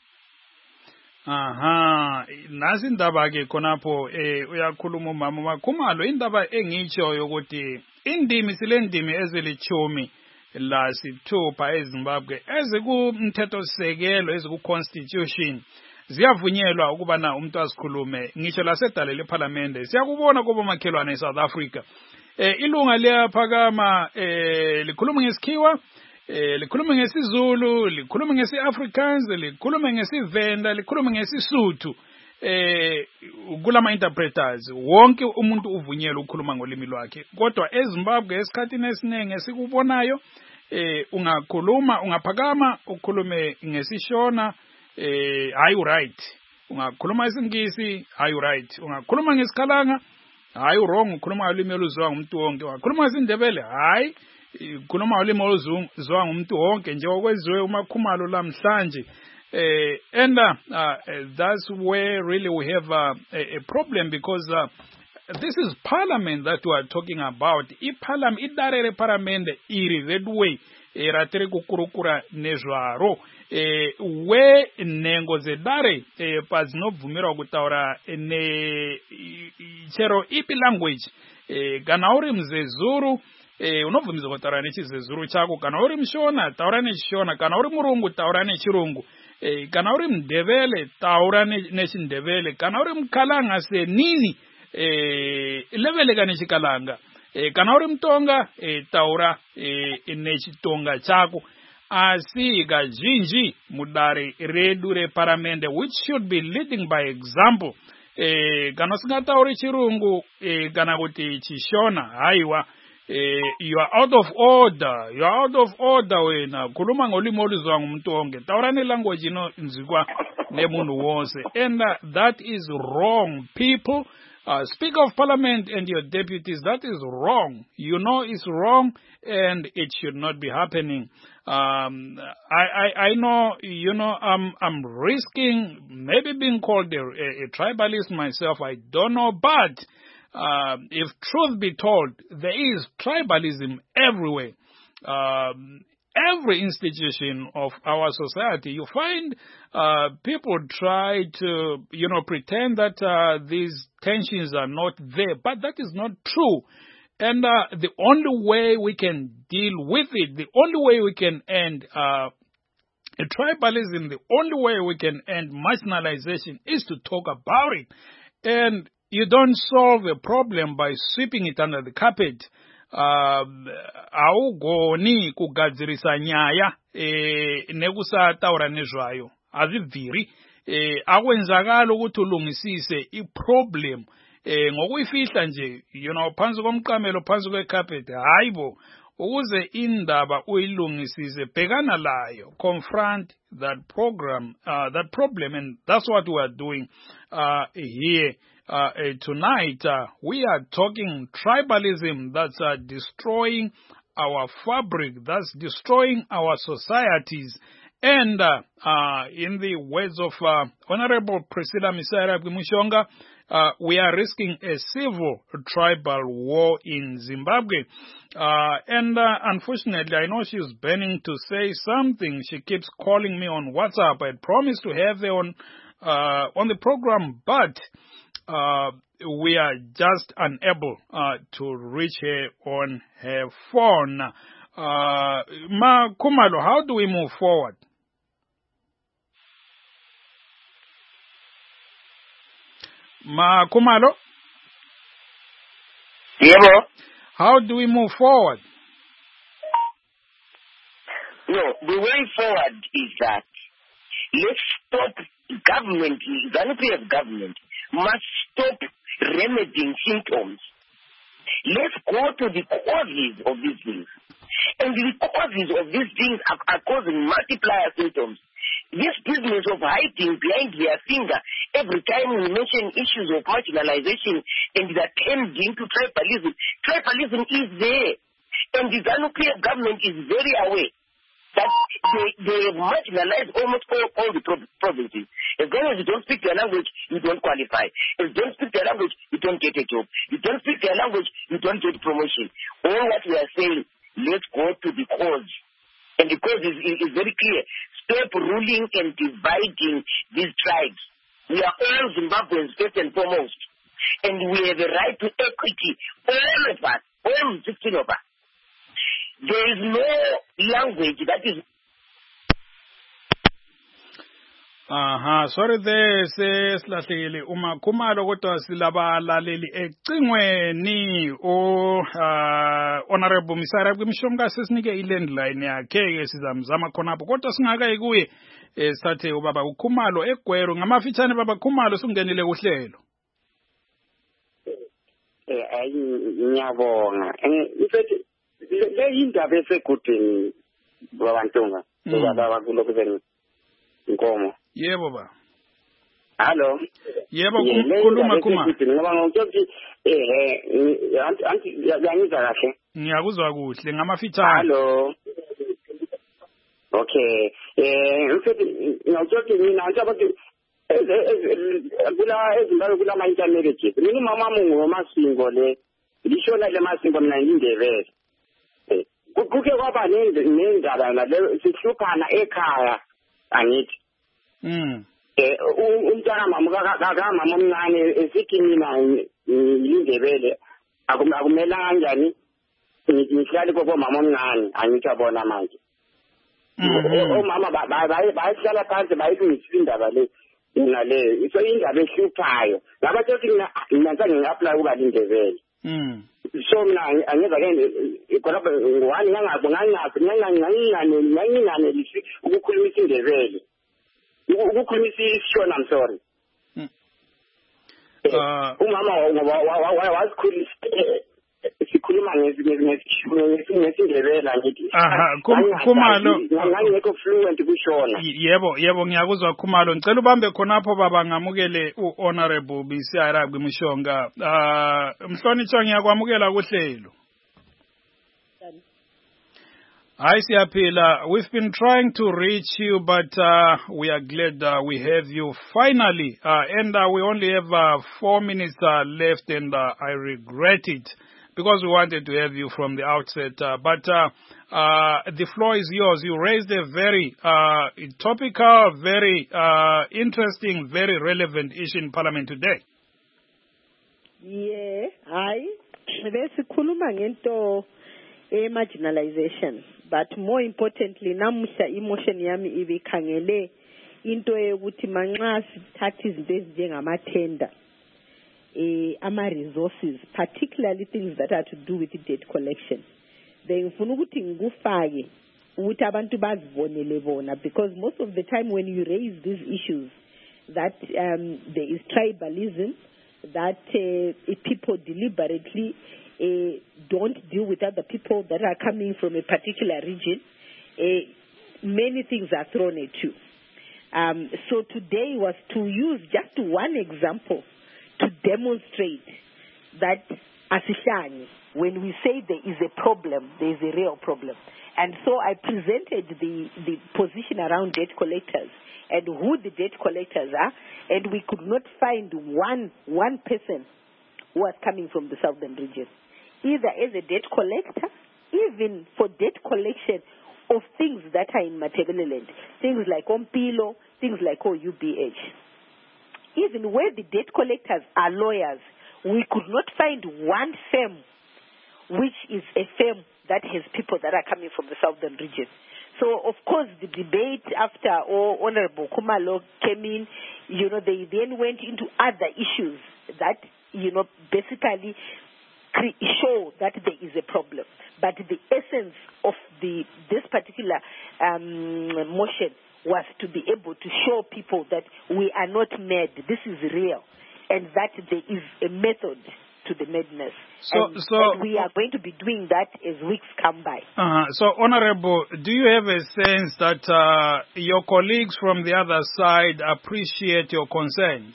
Aha, nasi indaba ke khonapho eh uyakhuluma umama Makhumalo indaba engitsho ukuthi indimi silendimi ezilichumi la sithupha eZimbabwe ezikumthetho sisekelo eziku-constitution ziyavunyelwa ukuba na umuntu asikhulume ngisho lasedalele eParliament siyakubona kubo makhelwane eSouth Africa eh ilunga liyaphakama eh likhuluma ngesikhiwa eh likhuluma ngesizulu likhuluma ngesiAfrikaans likhuluma ngesivenda likhuluma ngesisuthu eh kulama interpreters wonke umuntu uvunyelwa ukukhuluma ngolimi lwakhe kodwa eZimbabwe esikhathini esiningi esikubonayo eh ungakhuluma ungaphakama ukhulume ngesishona eh hayi right ungakhuluma isingisi hayi right ungakhuluma ngesikhalanga hayi wrong ukhuluma ngolimi oluzwa ngumuntu wonke ungakhuluma ngesindebele hayi ukhuluma ngolimi oluzwa ngumuntu wonke nje okweziwe uMakhumalo lamhlanje uh, and uh, uh, that's where really we have uh, a, a problem because uh, this is parliament that we are talking about. I parliament idarere parliament iri that way eratere kukurukura nezvaro eh we nengo zedare eh pazinobvumirwa kutaura ne chero ipi language eh kana uri mzezuru eh unobvumirwa kutaura nechizezuru chako kana uri mshona taura nechishona kana uri murungu taura nechirungu eh kana uri mdevele taura nechindevele kana uri mkhalanga senini eh levele kana chikalanga eh kana uri mtonga eh taura eh nechitonga chako asi kazhinji mudare redu reparamende, which should be leading by example. Eh, kana singatauri chirungu eh, kana kuti chishona haiwa eh, you are out of order, you are out of order wena khuluma ngolimi oluzwa ngumuntu onke, taura nelanguage ino nzikwa nemuntu wonse, and uh, that is wrong. People uh, speak of parliament and your deputies, that is wrong. You know it's wrong and it should not be happening. Um, I, I, I know, you know, I'm, I'm risking maybe being called a, a, a tribalist myself. I don't know, but uh, if truth be told, there is tribalism everywhere. Um, every institution of our society, you find uh, people try to, you know, pretend that uh, these tensions are not there, but that is not true. And uh, the only way we can deal with it, the only way we can end uh, tribalism, the only way we can end marginalization is to talk about it. And you don't solve a problem by sweeping it under the carpet. Awugoni kugadzirisa nyaya nekusataura nezvayo azvibviri. Akwenzakala ukuthi ulungisise iproblem Eh, ngokuyifihla nje, you know, phansi komqamelo, phansi kwecarpet, hayibo, ukuze indaba uyilungisise, bhekana layo, confront that program, uh, that problem, and that's what we are doing uh, here uh, uh, tonight. Uh, we are talking tribalism that's uh, destroying our fabric, that's destroying our societies. And uh, uh, in the words of uh, Honorable Priscilla Misarab Mushonga, Uh, we are risking a civil tribal war in Zimbabwe. Uh, and uh, unfortunately, I know she's burning to say something. She keeps calling me on WhatsApp. I promised to have her on, uh, on the program, but uh, we are just unable uh, to reach her on her phone. Uh, Ma Kumalo, how do we move forward? Ma Kumalo? Yebo. How do we move forward? No, the way forward is that let's stop government, the unity of government must stop remedying symptoms. Let's go to the causes of these things. And the causes of these things are, are causing multiplier symptoms. This business of hiding behind their finger every time we mention issues of marginalization and that turns into tribalism. Tribalism is there. And the ZANU-P F government is very aware that they, they marginalize almost all, all the pro- provinces. As long as you don't speak their language, you don't qualify. If you don't speak their language, you don't get a job. You don't speak their language, you don't get promotion. All what we are saying, let's go to the cause. And the cause is, is, is very clear. Stop ruling and dividing these tribes. We are all Zimbabweans first and foremost. And we have a right to equity, all of us, all sixteen of us. There is no language that is... Aha, sorry there, sesilahlekile uma Khumalo kodwa silabalaleli ecingweni o uh, Honorable Misara Mshonga sesinike ilandline yakhe ke sizamzama khonapho kodwa singakayi kuye esathe ubaba uKhumalo eGwero ngamafitshane baba Khumalo sungenile kuhlelo. Eh ayi ngiyabonga. Mfethu le indaba esegudini babantunga baba kulokuzeni inkomo. Yebo ba. Hello. Yebo kukhuluma Khuma. Ngoba ngokuthi eh anti anti yangizwa kahle. Ngiyakuzwa kuhle ngamafitshane. Hello. Okay. Eh mfethu ngokuthi mina ngiyabathi kula ezimbalo kula ma intermarriages. Mina mama mungu masingo le. Lishona le masingo mina ngindebele. Kuke kwaba nendaba la sihluphana ekhaya angithi. Mm. Eh umntana mama kaka mama omncane esithi mina ngindebele akumela kanjani ngihlali kobo mama omncane angicabona manje. O mama bayihlala phansi bayilungisile indaba le nale so indaba ehluphayo ngabathi mina mina ngingapla kuba lindebele. Mm. so mina angeza ke khona ngwani ngangazi ngangazi ngangangane ngangingane lisi ukukhulumisa indebele ukukhulumisa isishona I'm sorry uh umama wazikhulisa sikhuluma ngesindebele ngithi aha Khumalo ngangekho fluent kushona yebo yebo ngiyakuzwa Khumalo ngicela ubambe khonapho baba ngamukele uhonorable Bisayirabhi Mushonga ah mhlonitsha ngiyakwamukela kuhlelo Hi Siyaphila, we've been trying to reach you, but uh, we are glad uh, we have you finally. Uh, and uh, we only have uh, four minutes uh, left, and uh, I regret it because we wanted to have you from the outset. Uh, but uh, uh, the floor is yours. You raised a very uh, topical, very uh, interesting, very relevant issue in Parliament today. Yeah, hi. Besikhuluma ngento marginalization. But more importantly, namusha emotion yami ibikhangele into yokuthi manxa sithatha izinto ezinjengamathenda eh ama resources, particularly things that are to do with debt collection. Bengifuna ukuthi ngikufake ukuthi abantu bazibonele bona, because most of the time when you raise these issues that um, there is tribalism, that uh, people deliberately Uh, don't deal with other people that are coming from a particular region, uh, many things are thrown at you. Um, so today was to use just one example to demonstrate that asishani, when we say there is a problem, there is a real problem. And so I presented the, the position around debt collectors and who the debt collectors are, and we could not find one, one person who was coming from the southern region, either as a debt collector, even for debt collection of things that are in Matabeleland, things like Ompilo, things like O U B H. Even where the debt collectors are lawyers, we could not find one firm which is a firm that has people that are coming from the southern region. So, of course, the debate after oh, Honorable Khumalo came in, you know, they then went into other issues that, you know, basically show that there is a problem. But the essence of the this particular um, motion was to be able to show people that we are not mad, this is real, and that there is a method to the madness. So, and, so and we are going to be doing that as weeks come by. Uh-huh. So, Honorable, do you have a sense that uh, your colleagues from the other side appreciate your concerns?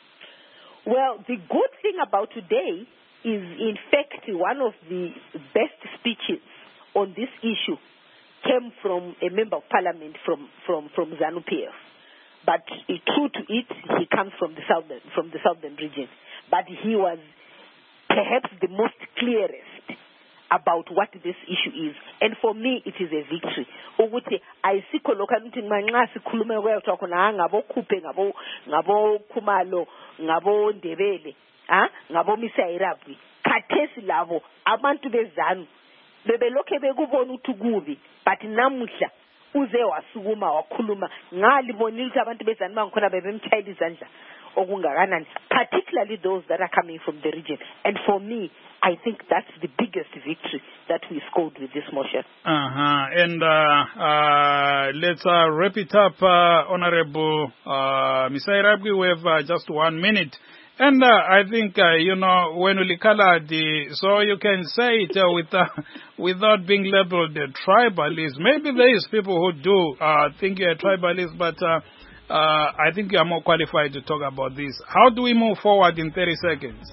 Well, the good thing about today is, in fact, one of the best speeches on this issue came from a member of parliament from, from, from ZANU-P F. But uh, true to it, he comes from the southern, from the southern region. But he was perhaps the most clearest about what this issue is. And for me, it is a victory. Ukuthi ayisikho lokho ukuthi manxa sikhulume kwethu khona ngabo Khuphe ngabo ngabo Khumalo ngabo Ndebele ah ngabo Bisayirabhi khathesi labo abantu bezanu bebelokhe bekubona ukuthi kubi, but namuhla uze wasukuma wakhuluma ngalibonile ukuthi abantu bezanu bangikhona bebemthayila izandla okungakanani, particularly those that are coming from the region. And for me, I think that's the biggest victory that we scored with this motion. Uh-huh. And uh, uh, let's uh, wrap it up, uh, Honorable uh, Bisayirabhi. We have uh, just one minute. And uh, I think, uh, you know, when we call the, so you can say it uh, with, uh, without being labeled a tribalist. Maybe there is people who do uh, think you're a tribalist, but uh, uh, I think you are more qualified to talk about this. How do we move forward in thirty seconds?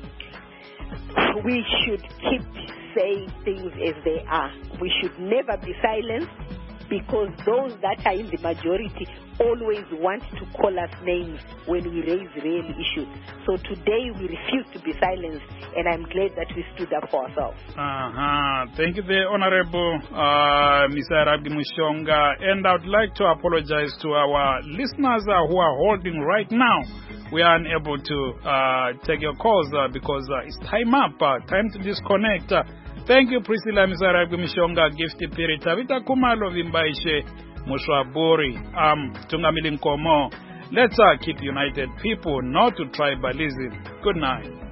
We should keep saying things as they are. We should never be silenced, because those that are in the majority always want to call us names when we raise real issues. So today we refuse to be silenced, and I'm glad that we stood up for ourselves. Uh-huh. Thank you, the Honorable uh, Bisayirabhi Mushonga. And I would like to apologize to our listeners uh, who are holding right now. We are unable to uh, take your calls uh, because uh, it's time up, uh, time to disconnect. Uh, Thank you, Priscilla Bisayirabhi Mushonga, Gifty Pirita, Vita Khumalo Vimbaishe, Mushwaburi, um, Tungamili Nkomo. Let's uh, keep united, people, not to tribalism. Good night.